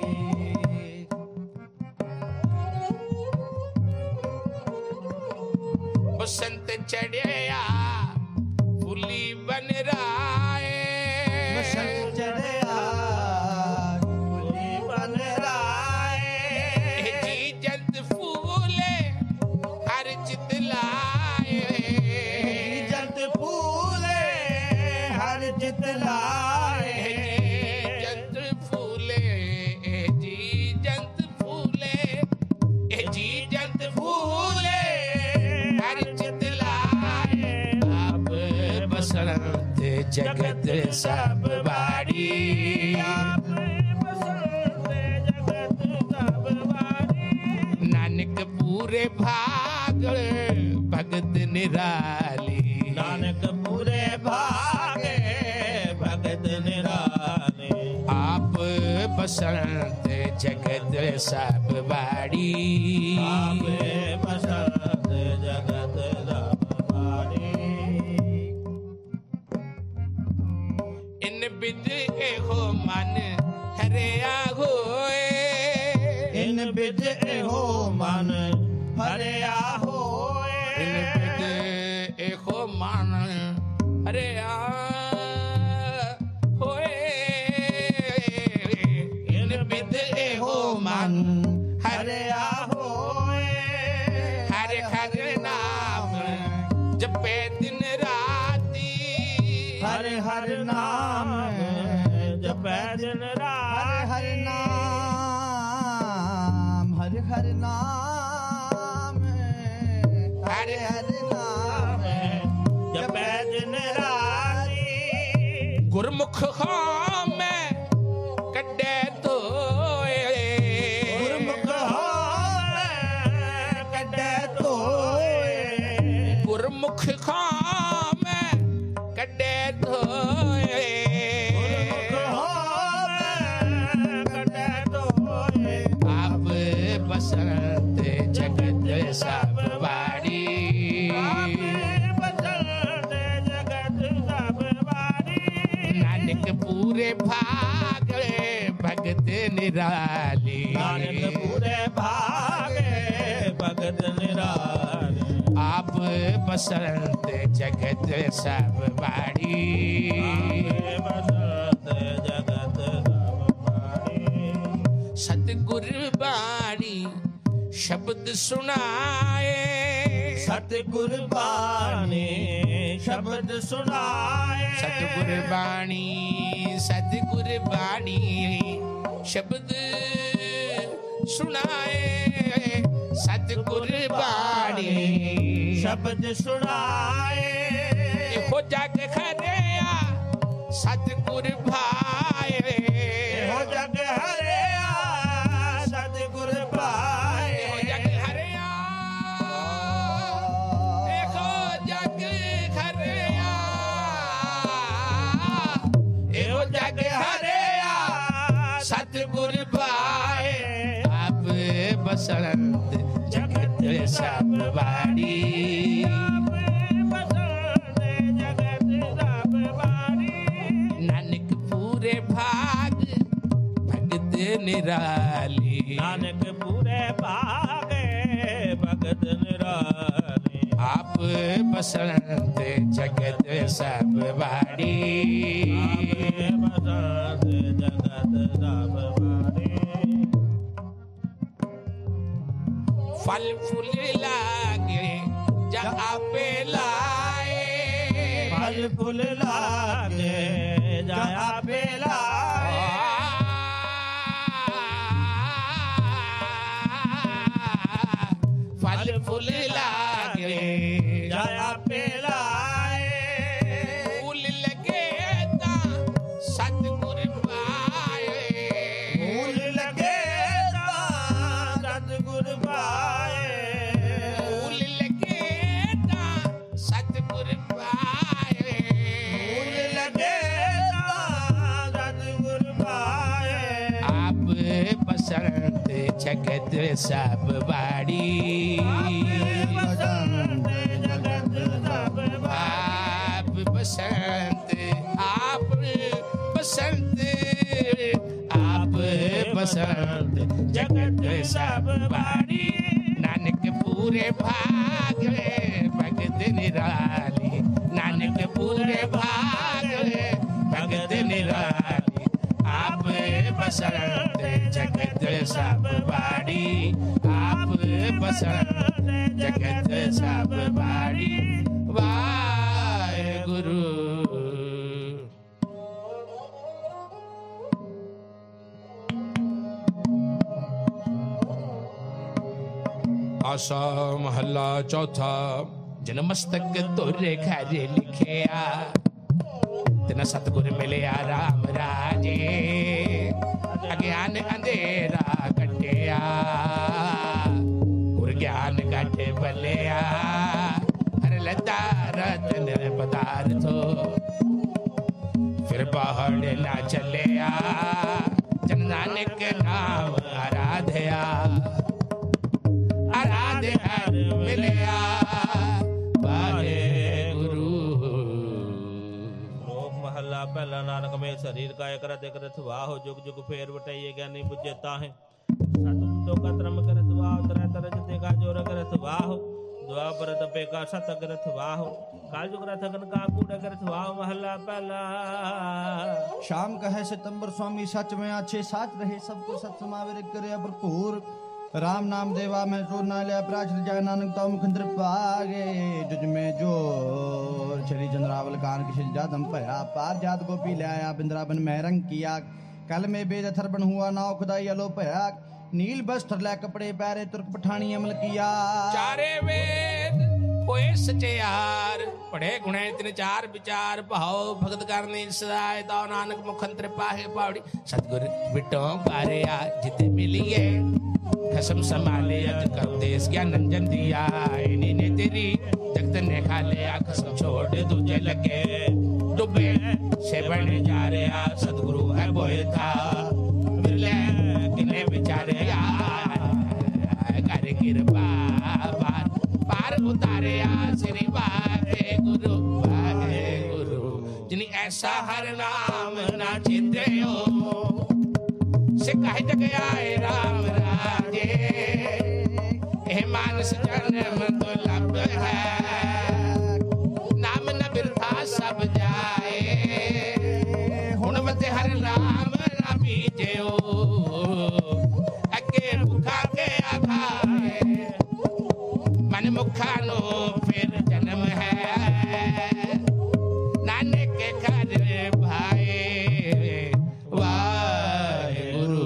बसंत चढ़िया फूली बन राए बसंत चढ़िया फूली बन राए जी जंत फूले हर चित लाए जंत फूले हर चित लाए जंत फूले जी जंत फूले जी जंत फूले हर चित लाए आप बसंत जगत सब बाड़ी आप बसंत जगत सब बाड़ी नानक पूरे भाग भगत निराली नानक पूरे भागे भगत निराले आप बसंत जगत सब बाड़ी आप बसंत जगत सब बाड़ी इन बिद हो मन हरिया होए इन बिद हो मन हरिया होए इन बिद हो मन हरिया होए इन बिद हो मन हरिया होए हर जपे दिन राती हर हर नाम जपै दिन रात हर नाम हर हर नाम हर हर नाम जपै दिन राती गुरमुख खां मैं कड्डे धोए गुरमुख होवे कड्डे धोए गुरमुख खां मैं कड्डे धोए कड्डे धोए आप बसंत जगत सब बाड़ी जगत सब बारी नानक पूरे भाग भगत निराली नानक पूरे भागे भगत निराली आप बसंत जगत सब बाड़ी बसंत जगत सब बारी सतगुर बाणी शब्द सुनाए सतगुर बाणी शब्द सुनाए सतगुर बाणी शब्द सुनाए सतगुर बाणी शब्द सुनाए हो जग खरिया सतगुर भाए हो जग हरिया सतगुर पाए हो जग हरिया देखो जग खरिया हो जग हरिया सतगुर भाए आप बसंत जगत सब बाड़ी जगत सब बारी नानक पूरे भाग भगत निराली नानक पूरे भागे भगत निराली आप बसंत जगत सब बाड़ी बसंत जगत सब बारी फल फूल लागे जहाँ पे लाए फल फूल लागे जाया बेलाए फल फूल लागे जाया बेलाए फूल लगे ता सतगुर पाए फूल लगे सतगुर पाए फूल लगे ता सतगुर पाए फूल लगे सतगुर पाए आप बसंत जगत सब बाड़ी बसंत जगत सब आप बसंत आप बसंत आप बसंत जगत सब बाड़ी नानक पूरे भाग भगत निराली नानक पूरे भाग भगत निराली आप बसंत जगत सब बाड़ी आप बसंत जगत सब बाड़ी वाहेगुरु आसा महला चौथा जन मस्तक तोरे घर लिखिया तेना सतगुर मिलिया राम राजे अज्ञान अंधेरा कटिया गुर ज्ञान घट बलिया हर लता रतन पदार्थो फिर पहाड़ ना चलिया जन नानक नाम आराध्या आराध्य हर मिलिया वाहेगुरु लोक महला पहला नानक में शरीर का करत करत वाहो जुग जुग फेर बटाइए ज्ञानी बुझे ताहे सतगुरु का त्रम करत वाहो तरह तरह जते का जोर करत वाहो द्वापर तपे का सत करत वाहो काल जुग रथ गन का कूड़ करत वाहो महला पहला शाम कहे सितंबर स्वामी सच में अच्छे साच रहे सबको सत समावेर करे भरपूर राम नाम देवा मैं सोर ना लिया प्राचर जाय नानक तो मुखंद्र पागे जुज में जोर श्री चंद्रावल कान किसी जादम भया पार जात को पी लिया बिंद्राबन में रंग किया कल में बेद थरबन हुआ नाव खुदाई अलो भया नील बस्त्र लै कपड़े पैरे तुर्क पठानी अमल किया चारे वेद होए सचेयार पढ़े गुणे तिन चार विचार भाव भगत करने सदाय तो नानक मुखंत्र पाहे पावड़ी सतगुर बिटों पारिया जिते मिलिए कसम संभाले अज कर देश ज्ञान नंजन दिया इन्हीं ने तेरी जगत ने खा लिया कसम छोड़ तुझे लगे डूबे से बने जा रहा सतगुरु है बोए था मिले किने बेचारे कर कृपा पार उतारे श्री वाहे गुरु जिन्हें ऐसा हर नाम ना चिते हो सिखाए जग आए राम राजे हे मानस जन्म दुर्लभ है नाम न बिरथा सब जाए हुणवते हर नाम ना बीजे अगे भूखा के आखाए मन मुखा नो फिर जन्म है नानक के घर भाई वाहिगुरु।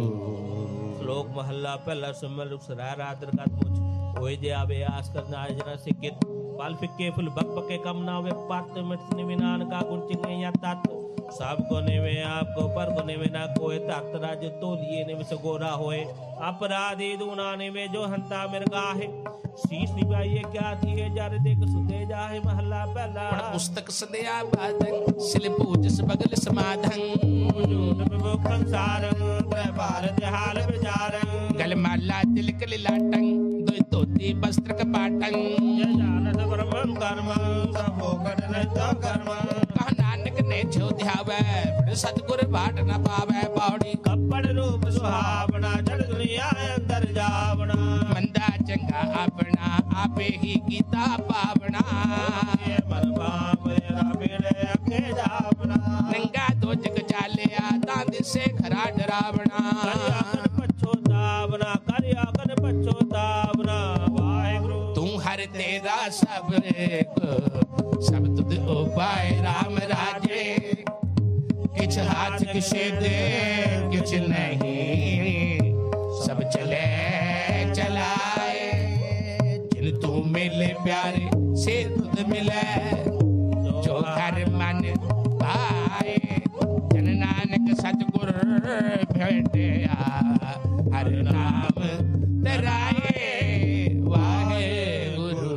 श्लोक महला पहला सुमल सरा रात रकात मुझ होए जे आवे आस करना जना सिकित पाल फिक्के फुल बक बके कम ना वे पात मिटने विनान का गुण चिंगे या तात सब कोने में आपको पर कोने में ना कोई ताकत राज तो लिए ने विस गोरा होए अपराधी दूनाने में जो हंता मिर्गा है शीश निभाइए क्या थिए जार देख सुते जाए महला पहला पुस्तक सदया बाधन सिल पूजस बगल समाधन संसार भारत हाल विचार गल माला तिलक लिलाटं दो तोती वस्त्र कपाटं जानत ब्रह्म कर्म सबो कटन तो कर्म कह नानक ने जो ध्यावे सतगुर बाट न पावे पौड़ी कपड़ रूप सुहावना जड़ दुनिया अंदर जावना मंदा चंगा अपना आपे ही गीता पावना मन मेरा मेरे अखे जावना नंगा दो जग चालिया दांद से खरा डरावना पछोतावना करियाकन पछोतावना वाहिगुरु तू हर तेरा सब तुद उपाय राम राजे किछ हाथ किसे दे किछ नहीं सब चले चलाए जिन तू मिले प्यारे से तुद मिले जो कर मन पाए जन नानक सतगुर भेटिया हर नाम तराए वाहिगुरु।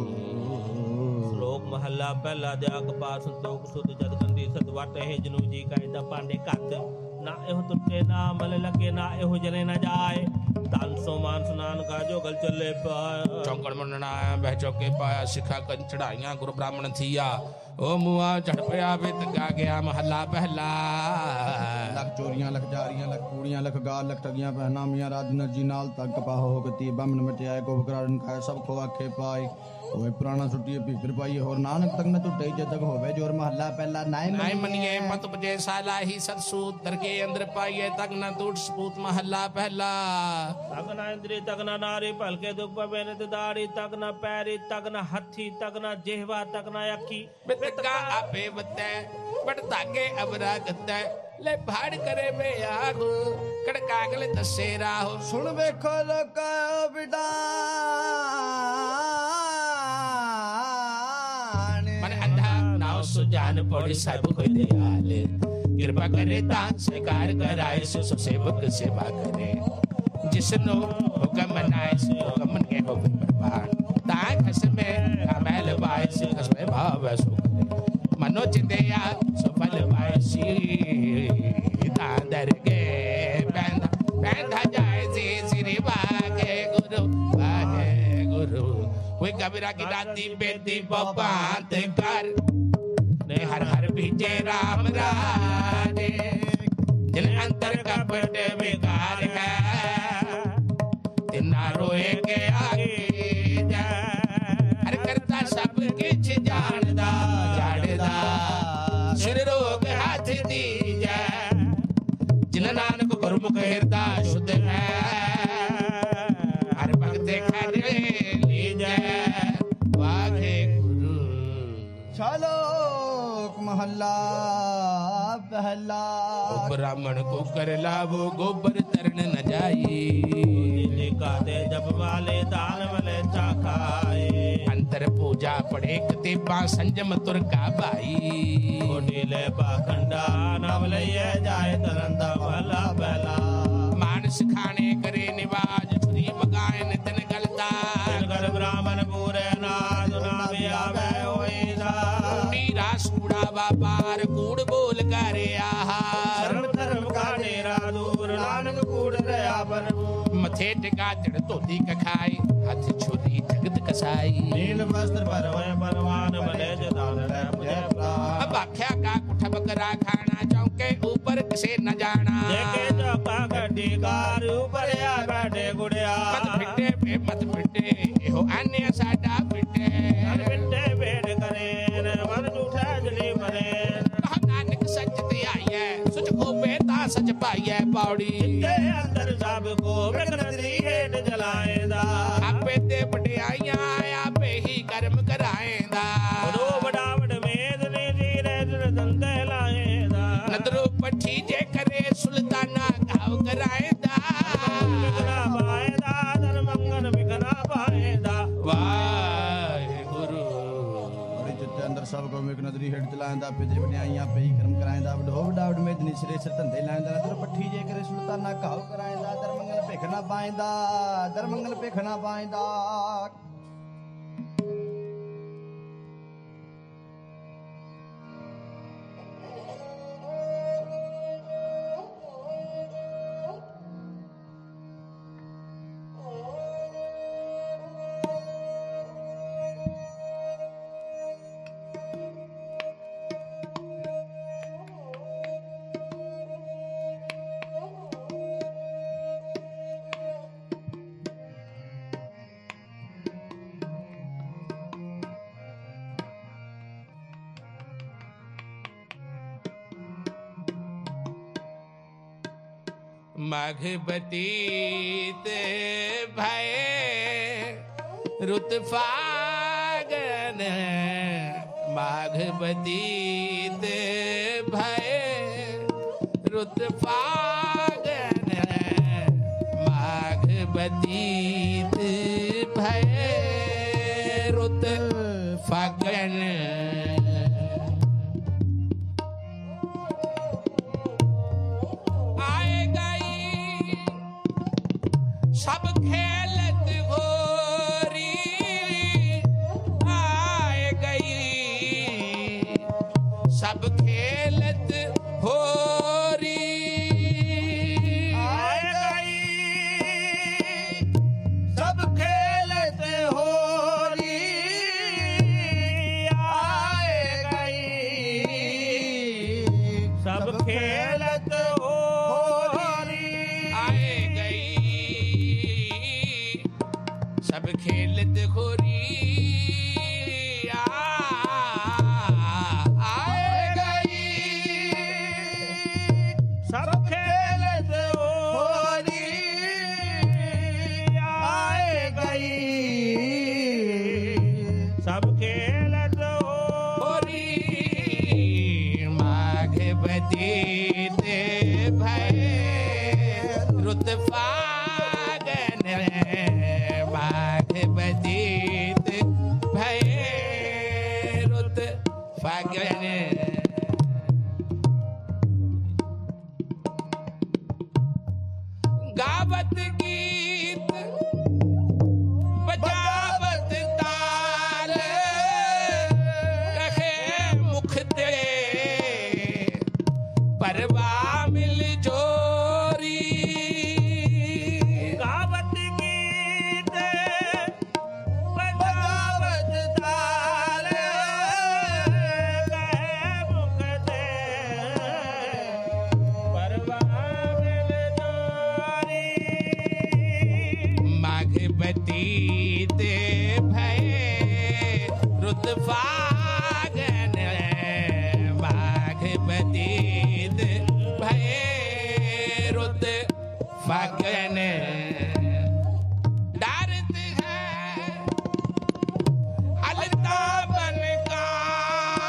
श्लोक महला पहला जाग पार संतोख सुध जद गंदी सदवट है जनु जी कायदा पांडे कत ना एहो तुटे ना मल लगे ना एहो जने न जाए तान सो मान सुनान का जो गल चले पाया चौकड़ मुंडना बह चौके पाया सिखा कन चढ़ाइया गुरु ब्राह्मण थिया ओ मुआ चढ़ पया बित गा गया महला पहला लख चोरियां लख जारियां लख कूड़ियां लख गाल लख ठगियां पहना मियां राज नरजी नाल तक कपाह हो गती बमन मटियाए को बकरान खाए सब खो आखे पाए होए पुराना सुटिए भीतर पाई और नानक तक न टुटे जब तक होवे जोर महला पहला नाय मनिए मत बजे साला ही सतसूत दर के अंदर पाइए तक न टूट सपूत महला पहला तक ना इंद्री तक ना नारी पलके दुख बेनत दाड़ी तक ना पैरी तक ना हथी तक ना जेहवा तक ना अखी बितका आपे बते बट ताके अबरा गते ले भाड़ करे बे आगो कड़कागले दसे राहो सुन वेखो लोका बिडा मन अंधा नाव सुजान पड़ी सब कोई दयाल कृपा करे तान स्वीकार कराए सो सेवक सेवा करे जिसनो हुक्म मनाए सो हुक्म के हो प्रभान ताक हस में अमल बाय से हसवे भाव सो करे मनो चिंतया सफल बाय सी तांदर के बैंधा जाए श्री वाहे गुरु वे कबीरा की राती बेटी बपांत कर ने हर हर भीजे राम राजे जिन अंतर कपट बेकार है तिना रोए के आगे जा हर करता सब किछ जानदा जाड़दा सिर रोग हाथ दी जा जिन नानक गुरमुख हृदय शुद्ध है श्लोक महला पहला। ब्राह्मण को कर लावो गोबर तरण न जाई। काते जब वाले दान वाले चाखाए। अंतर पूजा पढ़े कते पा संजम तुर का भाई। कोटिले पाखंडा नवलय जाए तरंदा वाला पहला। मानस खाने करे निवाज छुरी बगाए नितन गलता। कर ब्राह्मण पूरे नाद नाम आवे होईदा। मीरा सूड़ा बापार कूड़ बोल करे आहा। धर्म धर्म का डेरा दूर नानक कूड़ गया पर। मथे टिका चढ़ धोती कखाई हाथ छुरी जगत कसाई। नील वस्त्र परवय परवान मले जदान रह मुझे प्राण। अब आख्या का कुठ बकरा खाना चौके ऊपर किसे न जाना। देखे चौका गड्डी कार ऊपर आ बैठे गुड़िया। मत फिटे पे मत फिटे हो अन्य साडा फिटे। फिटे भेड़ करे मन झूठा जली मरे। नानक सच ते आई है सुच को बेता सच पाई है पौड़ी। ते अंदर सब को नदी हेठ जलाएदा। आपे ते बड़ाइयां आपे ही कर्म कराएदा। दो बड़ावड़ वेद ने जीरे दंते लाएदा। नदरो पठी जे करे सुल्ताना घाव कराएदा। बिखना पाएदा धर्मंगन बिखना पाएदा। वाहिगुरु बड़ी चित्ते अंदर सब को एक नदरी हेठ चलाएंदा। पे दे बड़ाइयां पे ही कर्म कराएंदा। वडो वडावड़ में दनी सिरे सिर धंधे लाएंदा। नदर पठी जे करे सुल्ताना घाव कराएंदा। धर्मंगल पेखना पाएंदा। धर्मंगल पेखना पाएंदा। माघ बतीत भय रुत फागन। माघ बतीत भय रुत फागन। माघ बतीत भय रुत फागन। सब खेलत होरी आए गई। सब खेलत होरी आए गई। सब खेलत होरी आए गई। सब खेलत होरी आए गई। सब खेलत होरी आए गई। सब खेलत होरी आए गई। सब खेलत होरी माघ बतीत भय रुत फागन। माघ बतीत भय रुत फागन। गावत गीत बजावत ताल। कहे मुख ते परवा मिल जोरी। गावत गीत बजावत ताल। कहे मुख ते परवा मिल जोरी। माघ बतीत भय रुत फागन। माघ बतीत भय रुत फागन। डरत है अलता बन का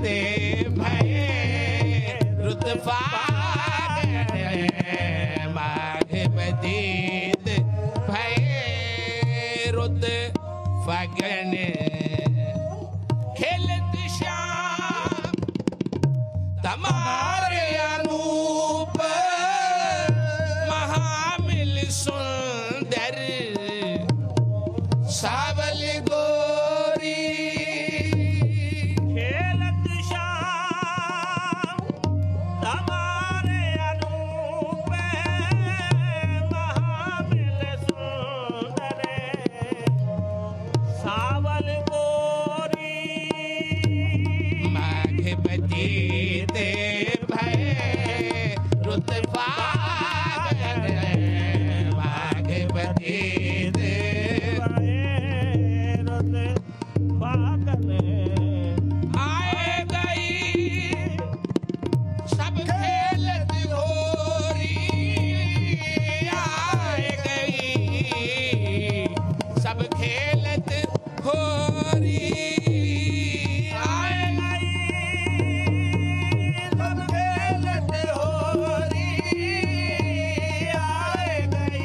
ते भये रुत फागण माघ बदीत भये रुत फागण खेलत श्याम तमारे अनूप महामिल सुंदर सावल गोरी खेलत श्याम तमारे अनूप महामिल सुंदर सावल गोरी माघ बदीत भये रुत फागण माघ बदीत आए गई सब खेलत घोरी आए गई सब खेलत घोरी आए गई सब खेलत घोरी आए गई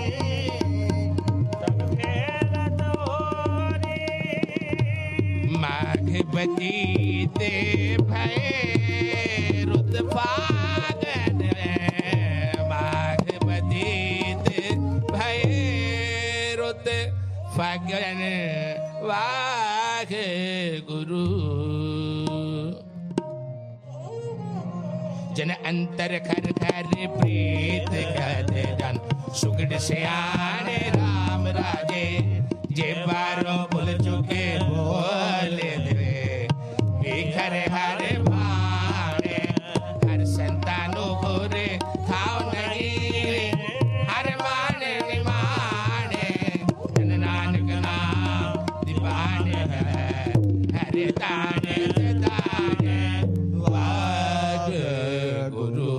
माघ बदीत भये रुत फागण माघ बदीत भये रुत फागण वाघ गुरु जन अंतर खर खर प्रीत गद जन सुगड़ सियाने राम राजे जे बारों भूल चुके बोले दे बिखर हर भाने हर संतानो गोरे थाव नहीं हर माने निमाने जन नानक नाम दीवाने हर दाने दाने वाग गुरु।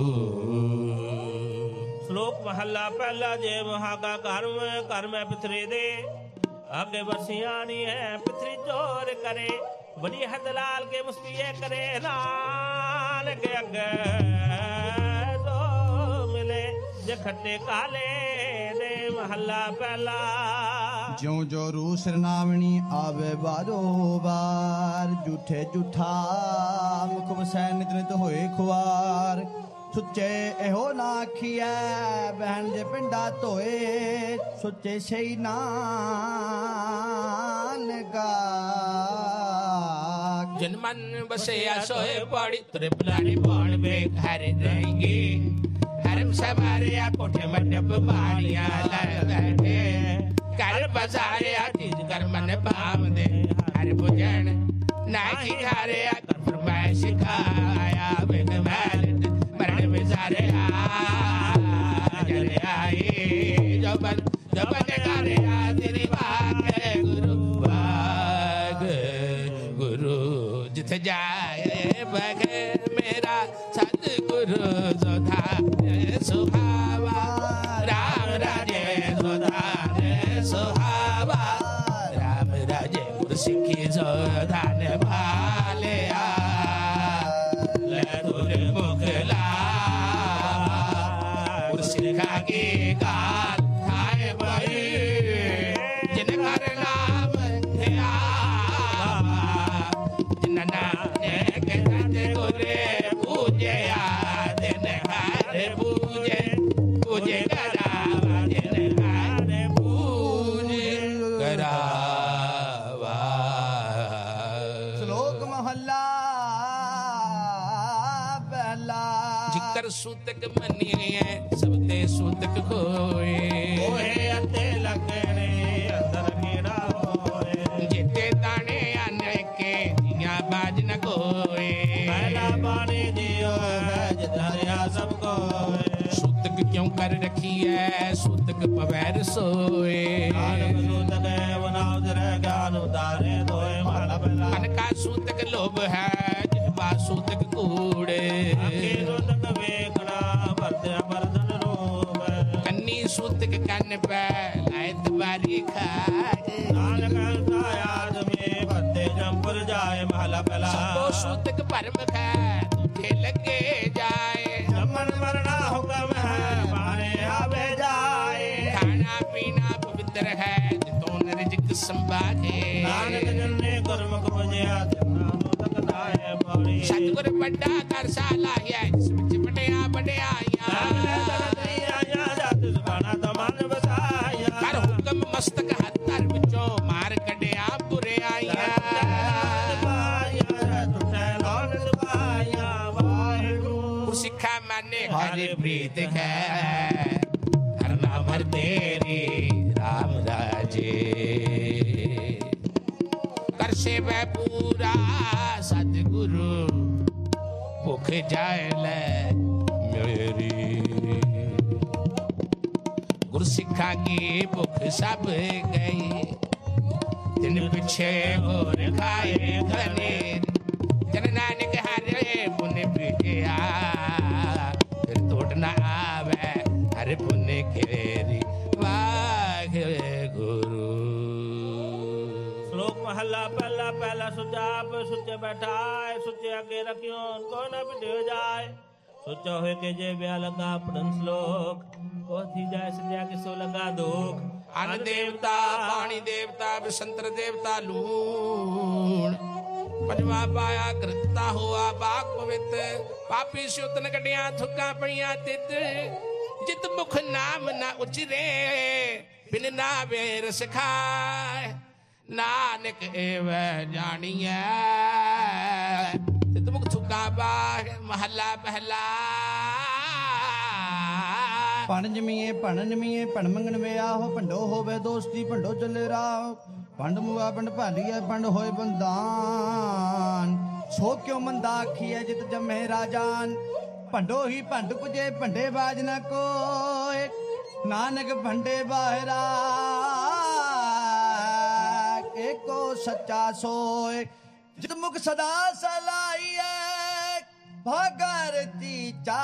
श्लोक महला पहला जे महागा घर में पिथरे दे आगे बरसियानी है पिथरी जोर करे बड़ी हदलाल के मुस्तिये करे नाल के अगे तो मिले जे खट्टे काले दे महला पहला ज्यों जो रू सिरनावणी आवे बारो बार झूठे झूठा मुख वसै नित नित होए खुआर सुच्चे एहो ना आखिए बहन जे पिंडा धोए सुच्चे सही नानका जन मन बसे सोए पड़ी तुरे पुरानी बौन में घर रहेंगे हरम सवारिया कोठे मंडप बाड़िया बैठे कर बजारे चीज कर मन पाम दे हर भुजन नाकी घारे कर फरमाइश खाया बिन मैल मरण बिजारे जरे आई जबन करे तेरी बाग गुरु जिथ जाए बग मेरा सतगुरु जोधा सुहावा राम राजे जोधा सुहावा राम राजे गुरु सिखी जोधा ने भाले ले तुरे मुखला गुरु सिखा के गाल खाए बई जिन कर नाम ध्या पूजे पूजे करावा श्लोक महला पहला जिकर सूतक मनी है सबते सूतक खोए अते लगने अंदर मेरा होए जिते ताने आने के जिया बाज न कोए पहला बाणी जियो है जितना सबको सूतक क्यों कर रखी है सूतक पवैर सोए सूतक ज्ञान उतारे दोए माला पहला मन का सूतक लोभ है जितबा सूतक कूड़े सूतक वेखना बरदन रूप कन्नी सूतक कन पे लाए दबारी खाए नानक हंसा आदमी फते जमपुर जाए महला पहला सबो सूतक भरम खाए दूठे लगे जाए जमन मरना हुक्म है मारे आवे जाए खाना पीना पवित्र है तो रिज़्क़ संभाले नानक जन्ने गुरमुख बुझिया जन्ना तक दाए पौड़ी सतगुर बड़ा कर साला है जिस विच बड़िया बड़ियाया कर हुक्म मस्तक हत्तर विचों मार कढ़िया बुरे आया सिखा माने हरि प्रीत है हर नाम हर तेरी राम राजे कर सेवा पूरा सतगुरु भुख जाए ले मेरी गुरु सिखा की भुख सब गई दिन पीछे और खाए घने जन नानक हरे पुण्य पीटिया फिर टूट न आवे हरे पुण्य केरी वाहे गुरु श्लोक महला पहला पहला सुजाप सुचे बैठाए सुचे आगे रखियो उनको न बिड़ जाए सोचा हुए के जे ब्या लगा पढ़न श्लोक को थी जाए सजा के सो लगा दुख अन्न देवता पानी देवता विसंतर देवता लूण पंजवा पाया कृता हुआ बाग पवित्र पापी सुतन कटिया थुका पड़िया तित जित मुख नाम ना उचरे बिन ना बेर सिखाए नानक एव जानिए जित मुख थुका बाग महला पहला ਭਣ ਜਮੀਏ ਭਣ ਨਮੀਏ ਭਣ ਮੰਗਣ ਵਿਆਹ ਭੰਡੋ ਹੋਵੇ ਦੋਸਤੀ ਭੰਡੋ ਚੱਲੇ ਰਾਹ ਭੰਡ ਮੁਆ ਭੰਡ ਭਾਲੀਏ ਭੰਡ ਹੋਏ ਬੰਦਾਨ ਸੋ ਕਿਉ ਮੰਦਾ ਆਖੀਐ ਜਿਤ ਜੰਮੇ ਰਾਜਾਨ ਭੰਡੋ ਹੀ ਭੰਡ ਪੁਜੇ ਭੰਡੇ ਬਾਜ ਨ ਕੋਏ ਨਾਨਕ ਭੰਡੇ ਬਾਹਰਾ ਏਕੋ ਸੱਚਾ ਸੋਏ ਜਿਤ ਮੁਖ ਸਦਾ ਸਲਾਈਐ ਭਗਰਤੀ ਚਾ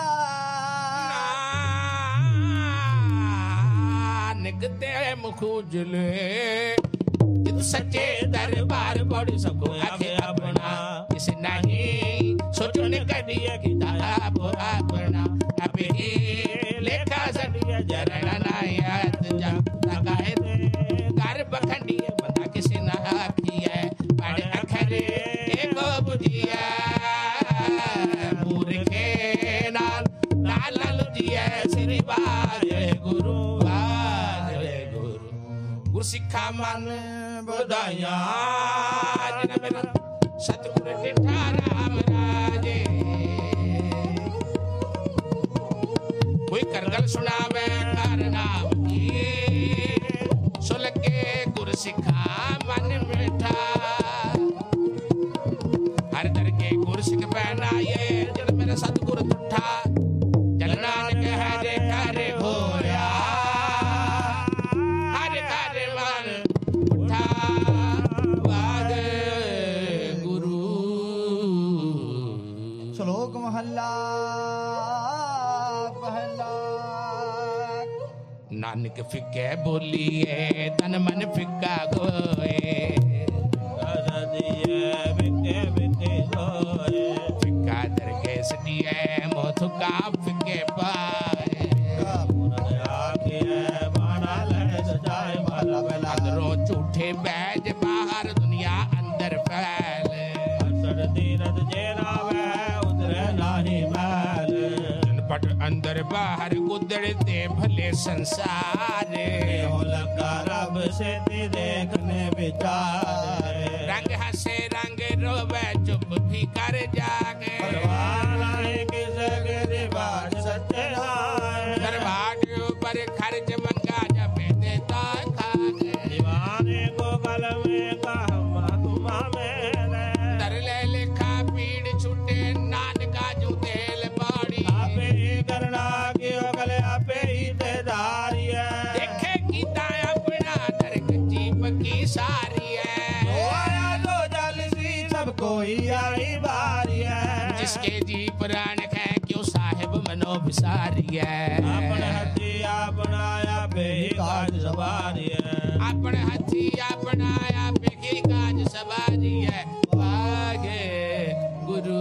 निकते मुखुजले जित सच्चे दरबार बड़ सको आखे अपना किस नहीं सोचो निकलिए किताब अपना अबे लेखा सदिया जरण नायत जा लगाए घर बखंडिए बता किसी ना आखिए बड़े अखरे एको बुझिया मूर्खे नाल नाल लुजिए श्री बाजे गुरु गुरु सिखा मन बधाइया जिन मेरा सतगुरु डिठा राम राजे कोई करगल सुनावे कर नाम की सुन के गुरु सिखा मन मिठा हर दर के गुरु सिख पहना ये जिन मेरा सतगुरु तुठा जन नानक हरे करे होया ਸ਼ਲੋਕ ਮਹੱਲਾ ਪਹਿਲਾ नानक फिके बोलिए तन मन फिका गोए फिका दरके सटिए मोथुका फिके पाए अंदरों झूठे बैज बाहर दुनिया अंदर फैले पट अंदर बाहर गुदड़ते भले संसार लगा रब से देखने विचार रंग हंसे रंग रोवे चुप भी कर जागे दरबार ऊपर खर्च मंगा जब देता खागे दीवाने को गल में कहा दर ले लिखा पीड़ छूटे नानका जू तेल बाड़ी आपे ही करना की अगल आपे ही तेदारी है देखे गीता अपना नरक जीप की सारी है आया तो जल सी सब कोई आई बारी है जिसके जी प्राण है क्यों साहिब मनो विसारिए अपने हथी अपनाया पे काज सवारिए अपने हथी अपनाया पे काज सवारिए वागे गुरु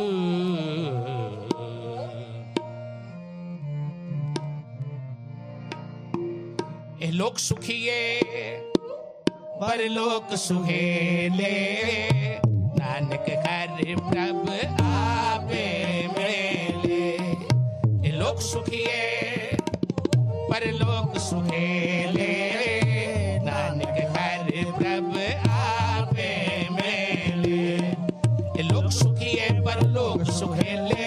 ए लोक सुखिए परलोक सुहेले नानक हर प्रभ आपे मेले ए लोक सुखिए परलोक सुहेले नानक हर प्रभ आपे मेले ए लोक सुखिए परलोक सुहेले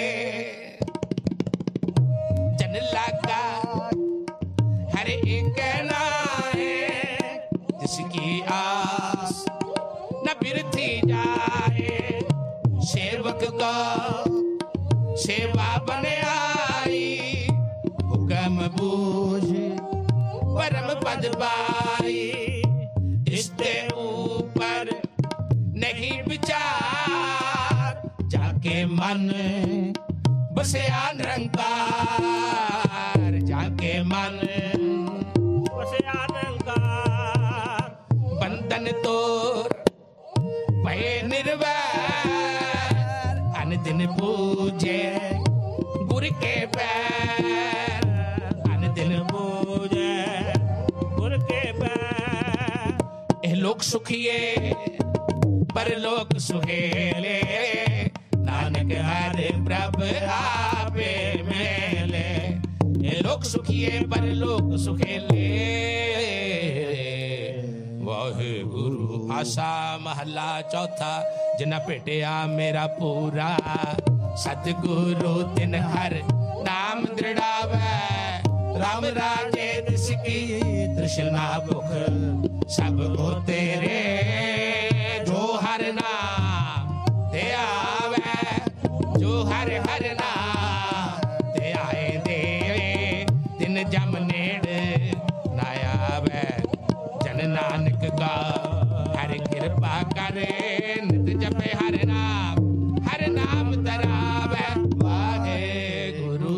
जन लागा हर एक नाए जिसकी आस न बिरथी जाए सेवक का सेवा बने आई हुक्म बूझ परम पद पाई इसके ऊपर नहीं विचार जाके मन बसे निरंकार जाके मन बसे निरंकार बंधन तोर भय निर्वैर अन दिन पूजे गुर के पैर अन दिन पूजे गुर के पैर ए लोक सुखिए परलोक सुहेले नानक हर प्रभ आपे मेले ए लोक सुखिए परलोक सुखेले वाहिगुरु आसा महला चौथा जिना भेटिया मेरा पूरा सतगुरु तिन हर नाम दृढ़ावै राम राजे जिसकी तृष्णा भुख सब को तेरे जो हर नाम ते आवे जो हर हर नाम ते आए दे दिन जम नेड़ नाया वे जन नानक का हर कृपा करे नित जपे हर नाम तरावे वाहे गुरु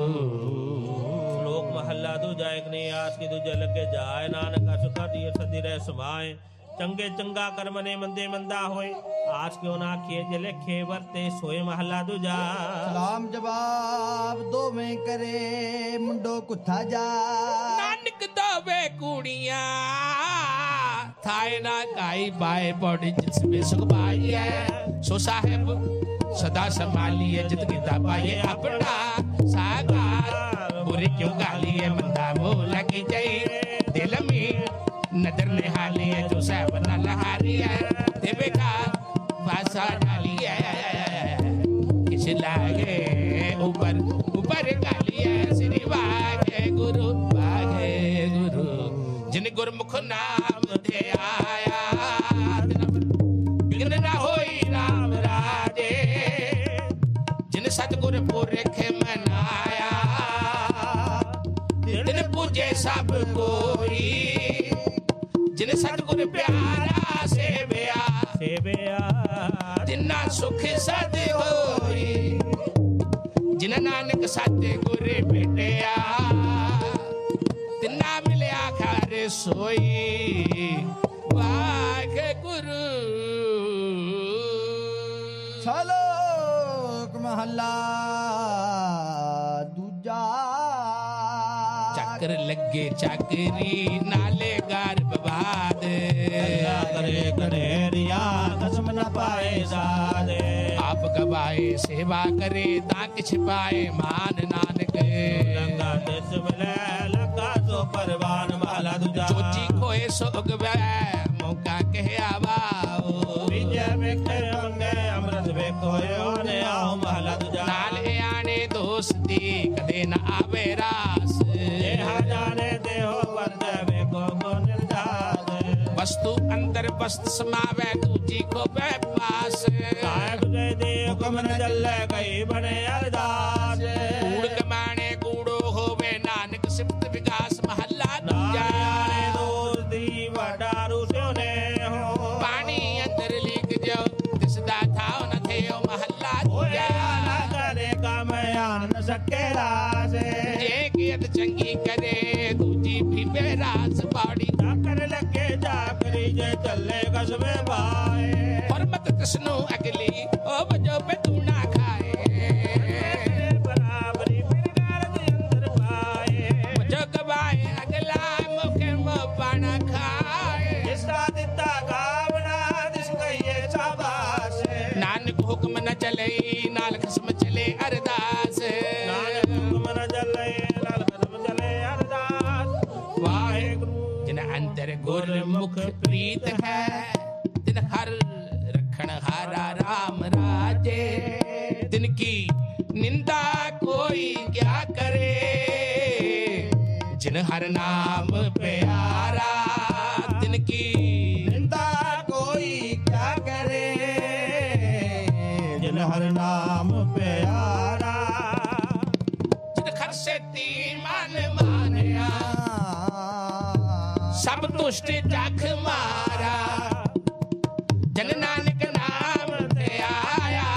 लोक महला दूजा एक ने आस की दूजे लगे जाए नानक सुखा दिए सदी रह समाए चंगे चंगा कर्म ने मंदे मंदा होए आस क्यों ना किए जे लेखे वर्ते सोए महला दूजा सलाम जवाब दो में करे मुंडो कुथा जा नानक दोवे कुड़ियां थाए ना काई बाए बड़ी जिसमें सुख पाई है सो साहेब सदा संभालिए जित गीता पाइए अपना साकार बुरी क्यों गाली है मंदा बोला की जई दिल में नजर निहाली है जो साहब न लहारी है देवे का फासा डाली है किस लागे ऊपर ऊपर गाली है श्री वागे गुरु जिन गुरमुख नाम दे आया बिघ्न ना होई राम राजे जिन सतगुर पुरख मनाया दिन पूजे सब कोई जिन सतगुर प्यारा सेवया तिन्ना सुख सद होई जिन नानक सतगुर भेटिया तिन्ना मिलया घर सोई वाहे गुरु सलोक महला दूजा चक्र लगे चक्री नाले गार बवाद करे करे रिया कसम न पाए सादे आप गवाए सेवा करे ताक छिपाए मान नानक लंगा देश मिले लगा सो परवान वाला दूजा जोची खोए सो उगवे मौका कहे आवाओ विजय बेखे होंगे अमृत बेखोयो ने आओ महला दूजा नाल आने दोस्ती कदे न आवे रास जाने दे हो बंदे बेको को निर्दास वस्तु अंदर वस्तु समावे दूजी को वे पास कायक जय दे हुक्म न जल्ले कई बने अरदास कूड़ कमाने कूड़ो होवे नानक सिफत विकास महला दूजा नाने दोस्ती वडारू सोने हो पानी अंदर लीक जो दिसदा था न थे महला दूजा सके रास जे कियत चंगी करे दूजी भी बेरास बाड़ी जाकर लगे जाकरी जे चले कसमे भाए हरमत तस्नु अगली ओ बजो पे तू ना खाए बराबरी बिरगार दे अंदर पाए बजो गवाए अगला मुखे मो पाना खाए जिसका दिता गावना जिस कहिए शाबाश नानक हुक्म न चले नाल खसम चले अरदास नानक हुक्म न चले नाल खसम चले अरदास वाहेगुरु जिन अंतर गुरमुख प्रीत है तिन हर रखण हारा राम राजे तिनकी निंदा कोई क्या करे जिन हर नाम प्यारा तिनकी निंदा कोई क्या करे जिन हर नाम प्यारा जिन खर से ती मन मानया सब तुष्ट जख मारा जन नानक नाम ते आया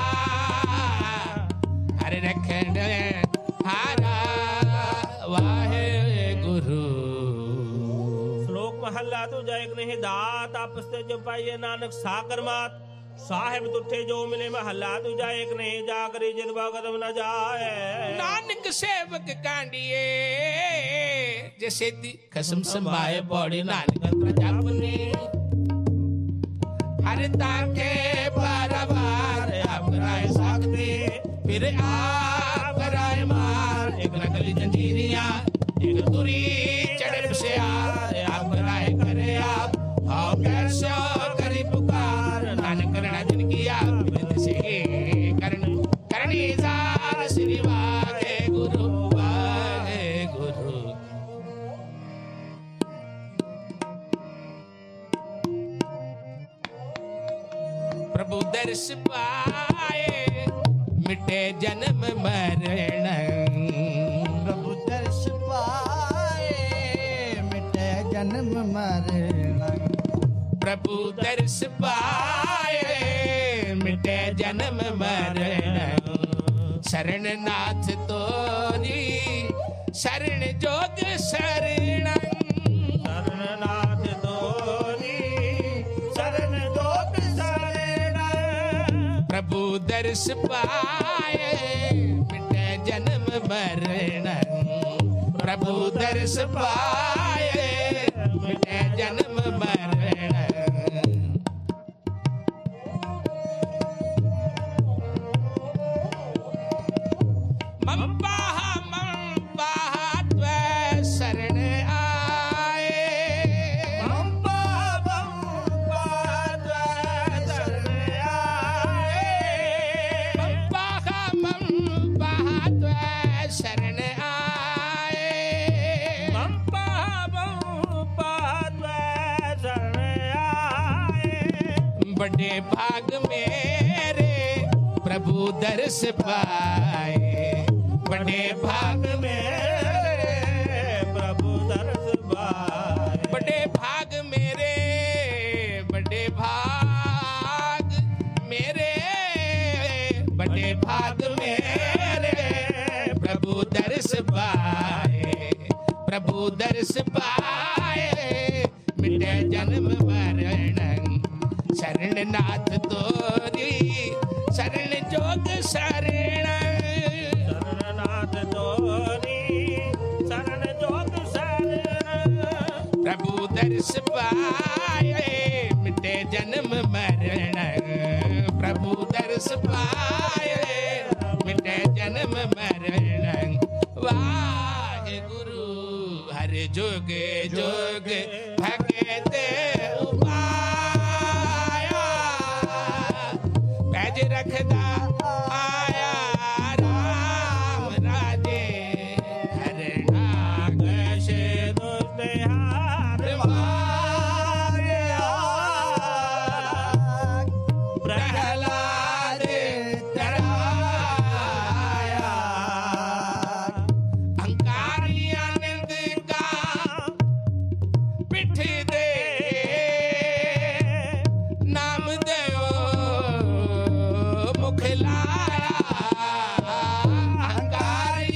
हर रखण हारा वाहे गुरु श्लोक महला दूजा एक नहीं दात आपस ते जो पाइए नानक सागर मात साहिब तुठे जो मिले महला दूजा एक नहीं जाकरी जित भगत न जाए नानक सेवक कांडिए जैसे दी खसम समाए पौड़ी नानक प्रजा पुनी हर ताके बार आप राय सकते फिर आप राय मार एक नकली जंजीरियां एक तुरी चढ़े से आप राय करे आप आओ कैसे करी पुकार नानक करना जिनकी आप से करण करनी जार श्री वाहे गुरु प्रभु दर्श पाए मिटे जन्म मरण प्रभु दर्श पाए मिटे जन्म मरण प्रभु दर्श पाए मिटे जन्म मरण शरण नाथ तोरी शरण जोग शरण शरणनाथ तोरी शरण जोग शरण प्रभु दर्श पाए मिटे जन्म मरण प्रभु दर्श पाए मिटे जन्म मरण मम्पा त्वै शरण आए मम्पा त्वै शरण आए मम्पा त्वै शरण आए मम्पा त्वै शरण आए बड़े भाग मेरे प्रभु दर्श पाए बड़े भाग मेरे प्रभु दर्श पाए बड़े भाग मेरे बड़े भाग मेरे बड़े भाग मेरे प्रभु दर्श पाए प्रभु दर्श पाए मिटे जन्म मरण शरण नाथ तोरी शरण जोग शरण शरणनाथ तोरी शरण जोग शरण प्रभु दर्श पाए मिटे जन्म मरण प्रभु दर्श पाए मिटे जन्म मरण वाहे गुरु हर जोग जोग भगते उपाया पैज रखदा आया राम राजे हर नाग से दुष्ट हार मारिया प्रहलाद तराया अहंकारी आनंद का पिठ दे नाम देव मुख लाया अहंकारी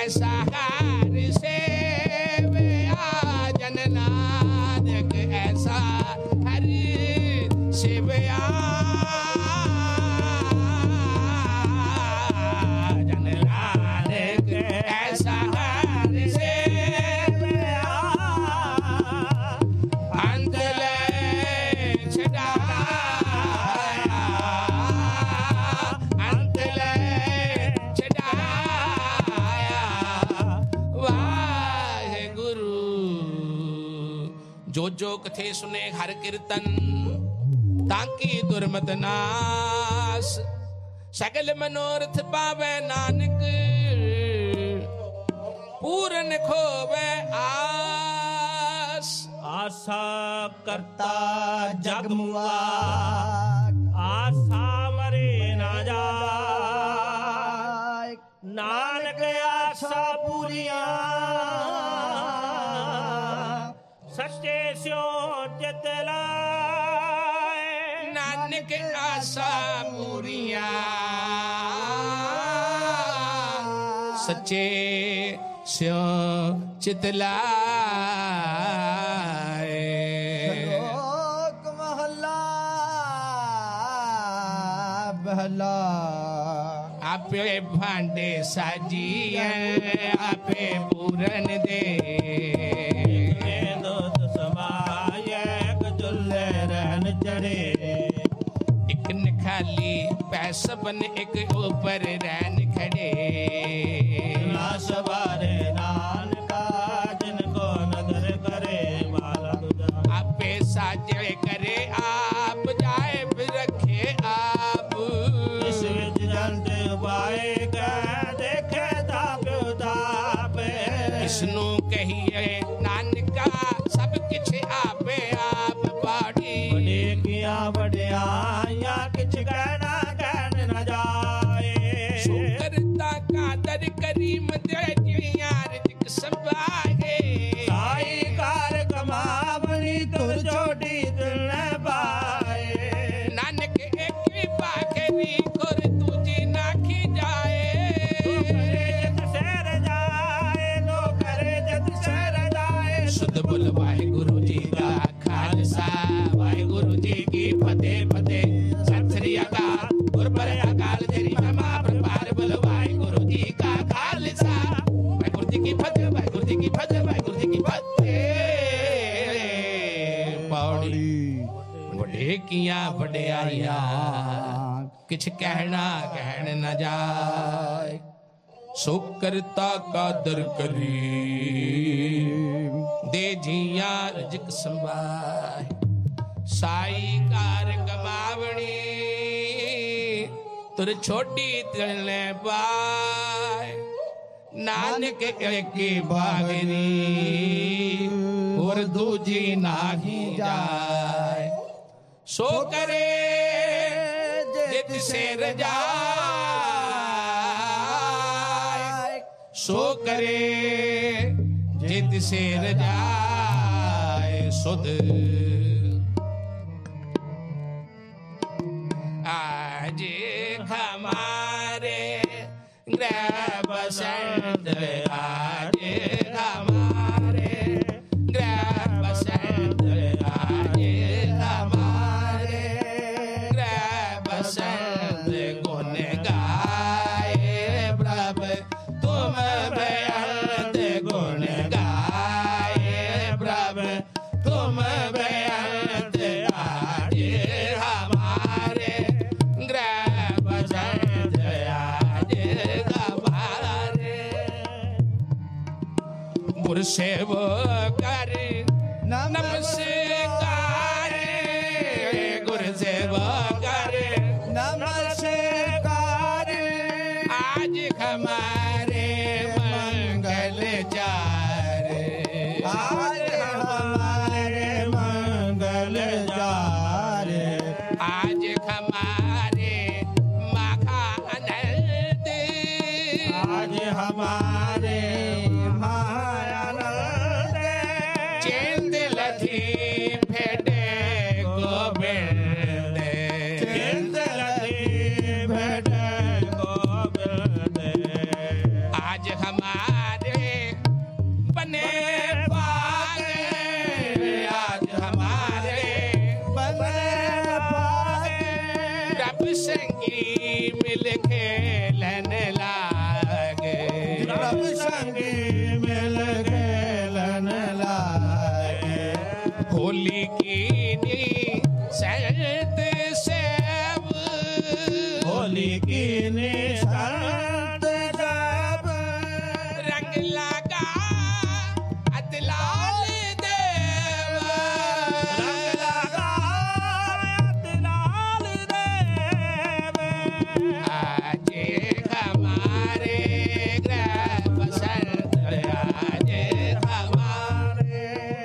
ऐसा हार से जन नानक ऐसा हर शिवया जन नानक ऐसा हर शिवया अंतल छड़ाया अंतल छड़ाया वाहेगुरु जो जो कथे सुने हर कीर्तन ताकि दुर्मत नाश सकल मनोरथ पावे नानक पूरन खोवे आस आशा करता जग मुआ आशा मरे ना जाए नानक आशा पूरिया सच्चे स्यो चित लाए नानक आशा पूरिया सच्चे स्यो चित लाए लोक महला बहला आपे भांडे साजिए आपे पूरन दे दोस्त समाये चुल्ले रहन चढ़े एक न खाली पैसा बन एक ऊपर रहन खड़े सवारे नानका जिनको नजर करे वाला आपे साजे करे आप जाए फिर रखे आप इस विच जंत पाए का देखे ताप्यो तापे इसनु कहिए नानका सब किछ आपे आप पाड़ी बड़े किया बड़िया या किछ कहना कहन न जाए शुक्रता कादर करीम दे यार जिक संभागे साई कार कमावनी तुर छोटी तुल पाए नानक एक पाखरी कर तुझे नाखी जाए तो करे जत सैर जाए लो करे जत सैर जाए शुद्ध बोल वाहेगुरु जी का खालसा वाहेगुरु जी की फतेह फतेह सत श्री अकाल गुर पर अकाल तेरी क्षमा परपार बोल वाहेगुरु जी का खालसा वाहेगुरु जी की फतेह वाहेगुरु जी की फतेह वाहेगुरु जी की फतेह पौड़ी बड़े किया बड़ियारिया किछ कहना कहन न जाए सो करता कादर करी दे जिया रजक संभाय साई कार कमावणी तुर छोटी तिलने पाए नानक की भागनी और दूजी नाही जाए सो करे जित से रजाए सो करे जित से रजाए सुध आज हमारे ग्रह बसंत आज हमारे ग्रह बसंत आज हमारे ग्रह बसंत गुण गाए प्रभु तुम बेअंत गुण गाए प्रभु तुम बेअंत आज हमारे ग्रह बसंत आज हमारे गुरु सेव कर नमस्कार गुरु सेव कर नमस्कार आज हमारे मंगल चारे आज हमारे मंगल जारे आज हमारे माखा अनंत आज हमारे महानंद चेंद लथी फेडे गोबिंद चिंतलती भेट गोविंद आज हमारे संगी मिल खेलन लाए होली की नी संत सेव होली की नी संत सेव रंग लगा अतलाल देव रंग लगा अतलाल देव आज हमारे ग्रह बसंत आज हमारे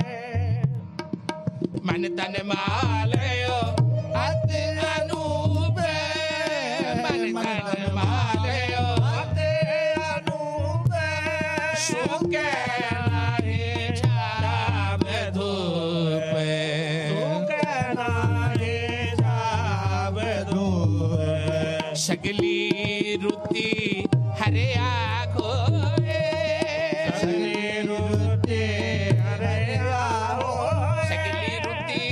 मन तन मालयो अत अनूप मन तन मालयो अत अनूप सुके नारे छाब धूप सुके नारे छाब धूप सगली रुति हरे आखो सगली रुति हरे आखो सगली रुति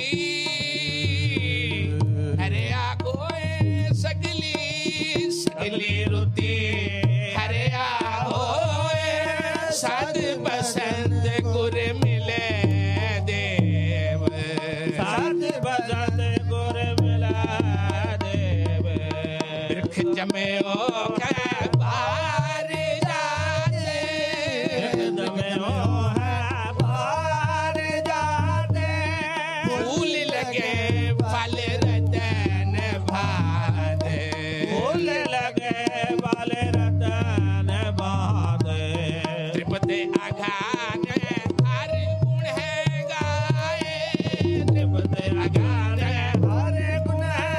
हरे आखो सगली सगली रुति हरे आखो साध बसंत गुर मिले देव साध बसंत गुर मिला देव वृक्ष जमे ओ के बाहर जाते जमे ओ है बाहर जाते फूल लगे फल रतन भादे फूल लगे फल रतन भादे त्रिपति अघान हर गुण है गाए त्रिपति अघान हर गुण है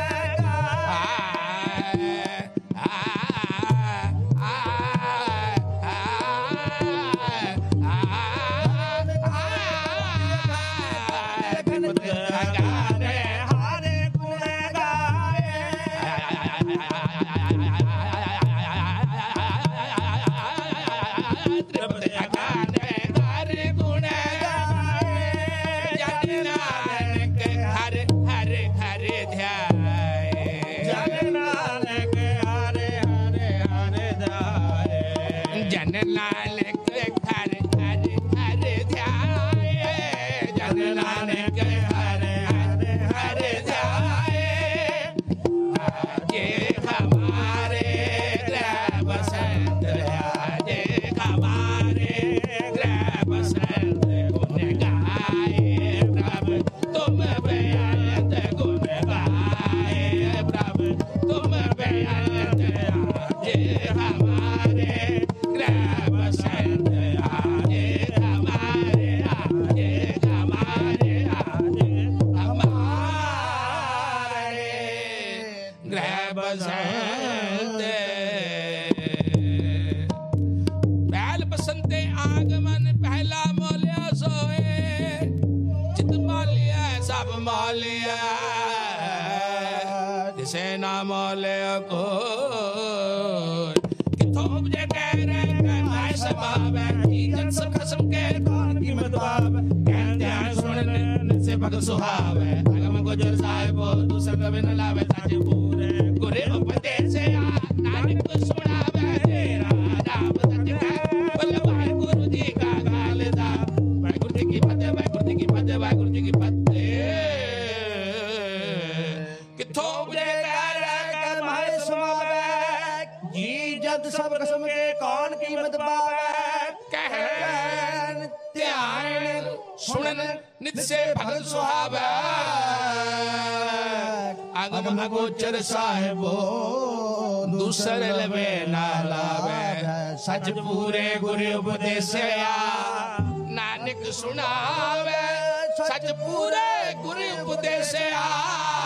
गाए त्रिपति अघान हर गुण गाए त्रिपति अघान हर गुण गाए जन नानक हर हर हर ध्याए जन नानक हर हर हर ध्याए जन नानक हर हर हर ध्याए जन नानक हर हर हर ध्याए ये हमारे ग्रह बसंत आज हमारे ग्रह बसंत गुण गाए प्रभु तुम बेअंत गुण गाए प्रभु तुम बेअंत आज हमारे ग्रह बसंत आज हमारे आज हमारे आज हमारे ग्रह बसंत पहल बसंते आगमन पहला मोलिया सोए चित मोलिया सब मोलिया जिसे ना मोलिया को किथों उपजे कह रहे कहना स्वभाव है इज्जत सब खसम के कौन कीमत भाव कहते हैं सुनने से भग सुहाव है आगम गुजर साहिबो दूसर कभी न लावे ताजे पूरे गुरे उपदेश से नानक को सुनावे तेरा राम सच का बोले वाहिगुरु जी का गालदा वाहिगुरु जी की फतेह वाहिगुरु जी की फतेह वाहिगुरु जी की फतेह किथों उपजे कर माहे सुनावे जी जद सब कसम के कौन कीमत पावे कहन ध्यान सुनन नित से भगत सुहावे आगम अगोचर साहिबो दूसर लवे ना लावे सच पूरे गुरु उपदेशया नानक सुनावे सच पूरे गुरु उपदेशया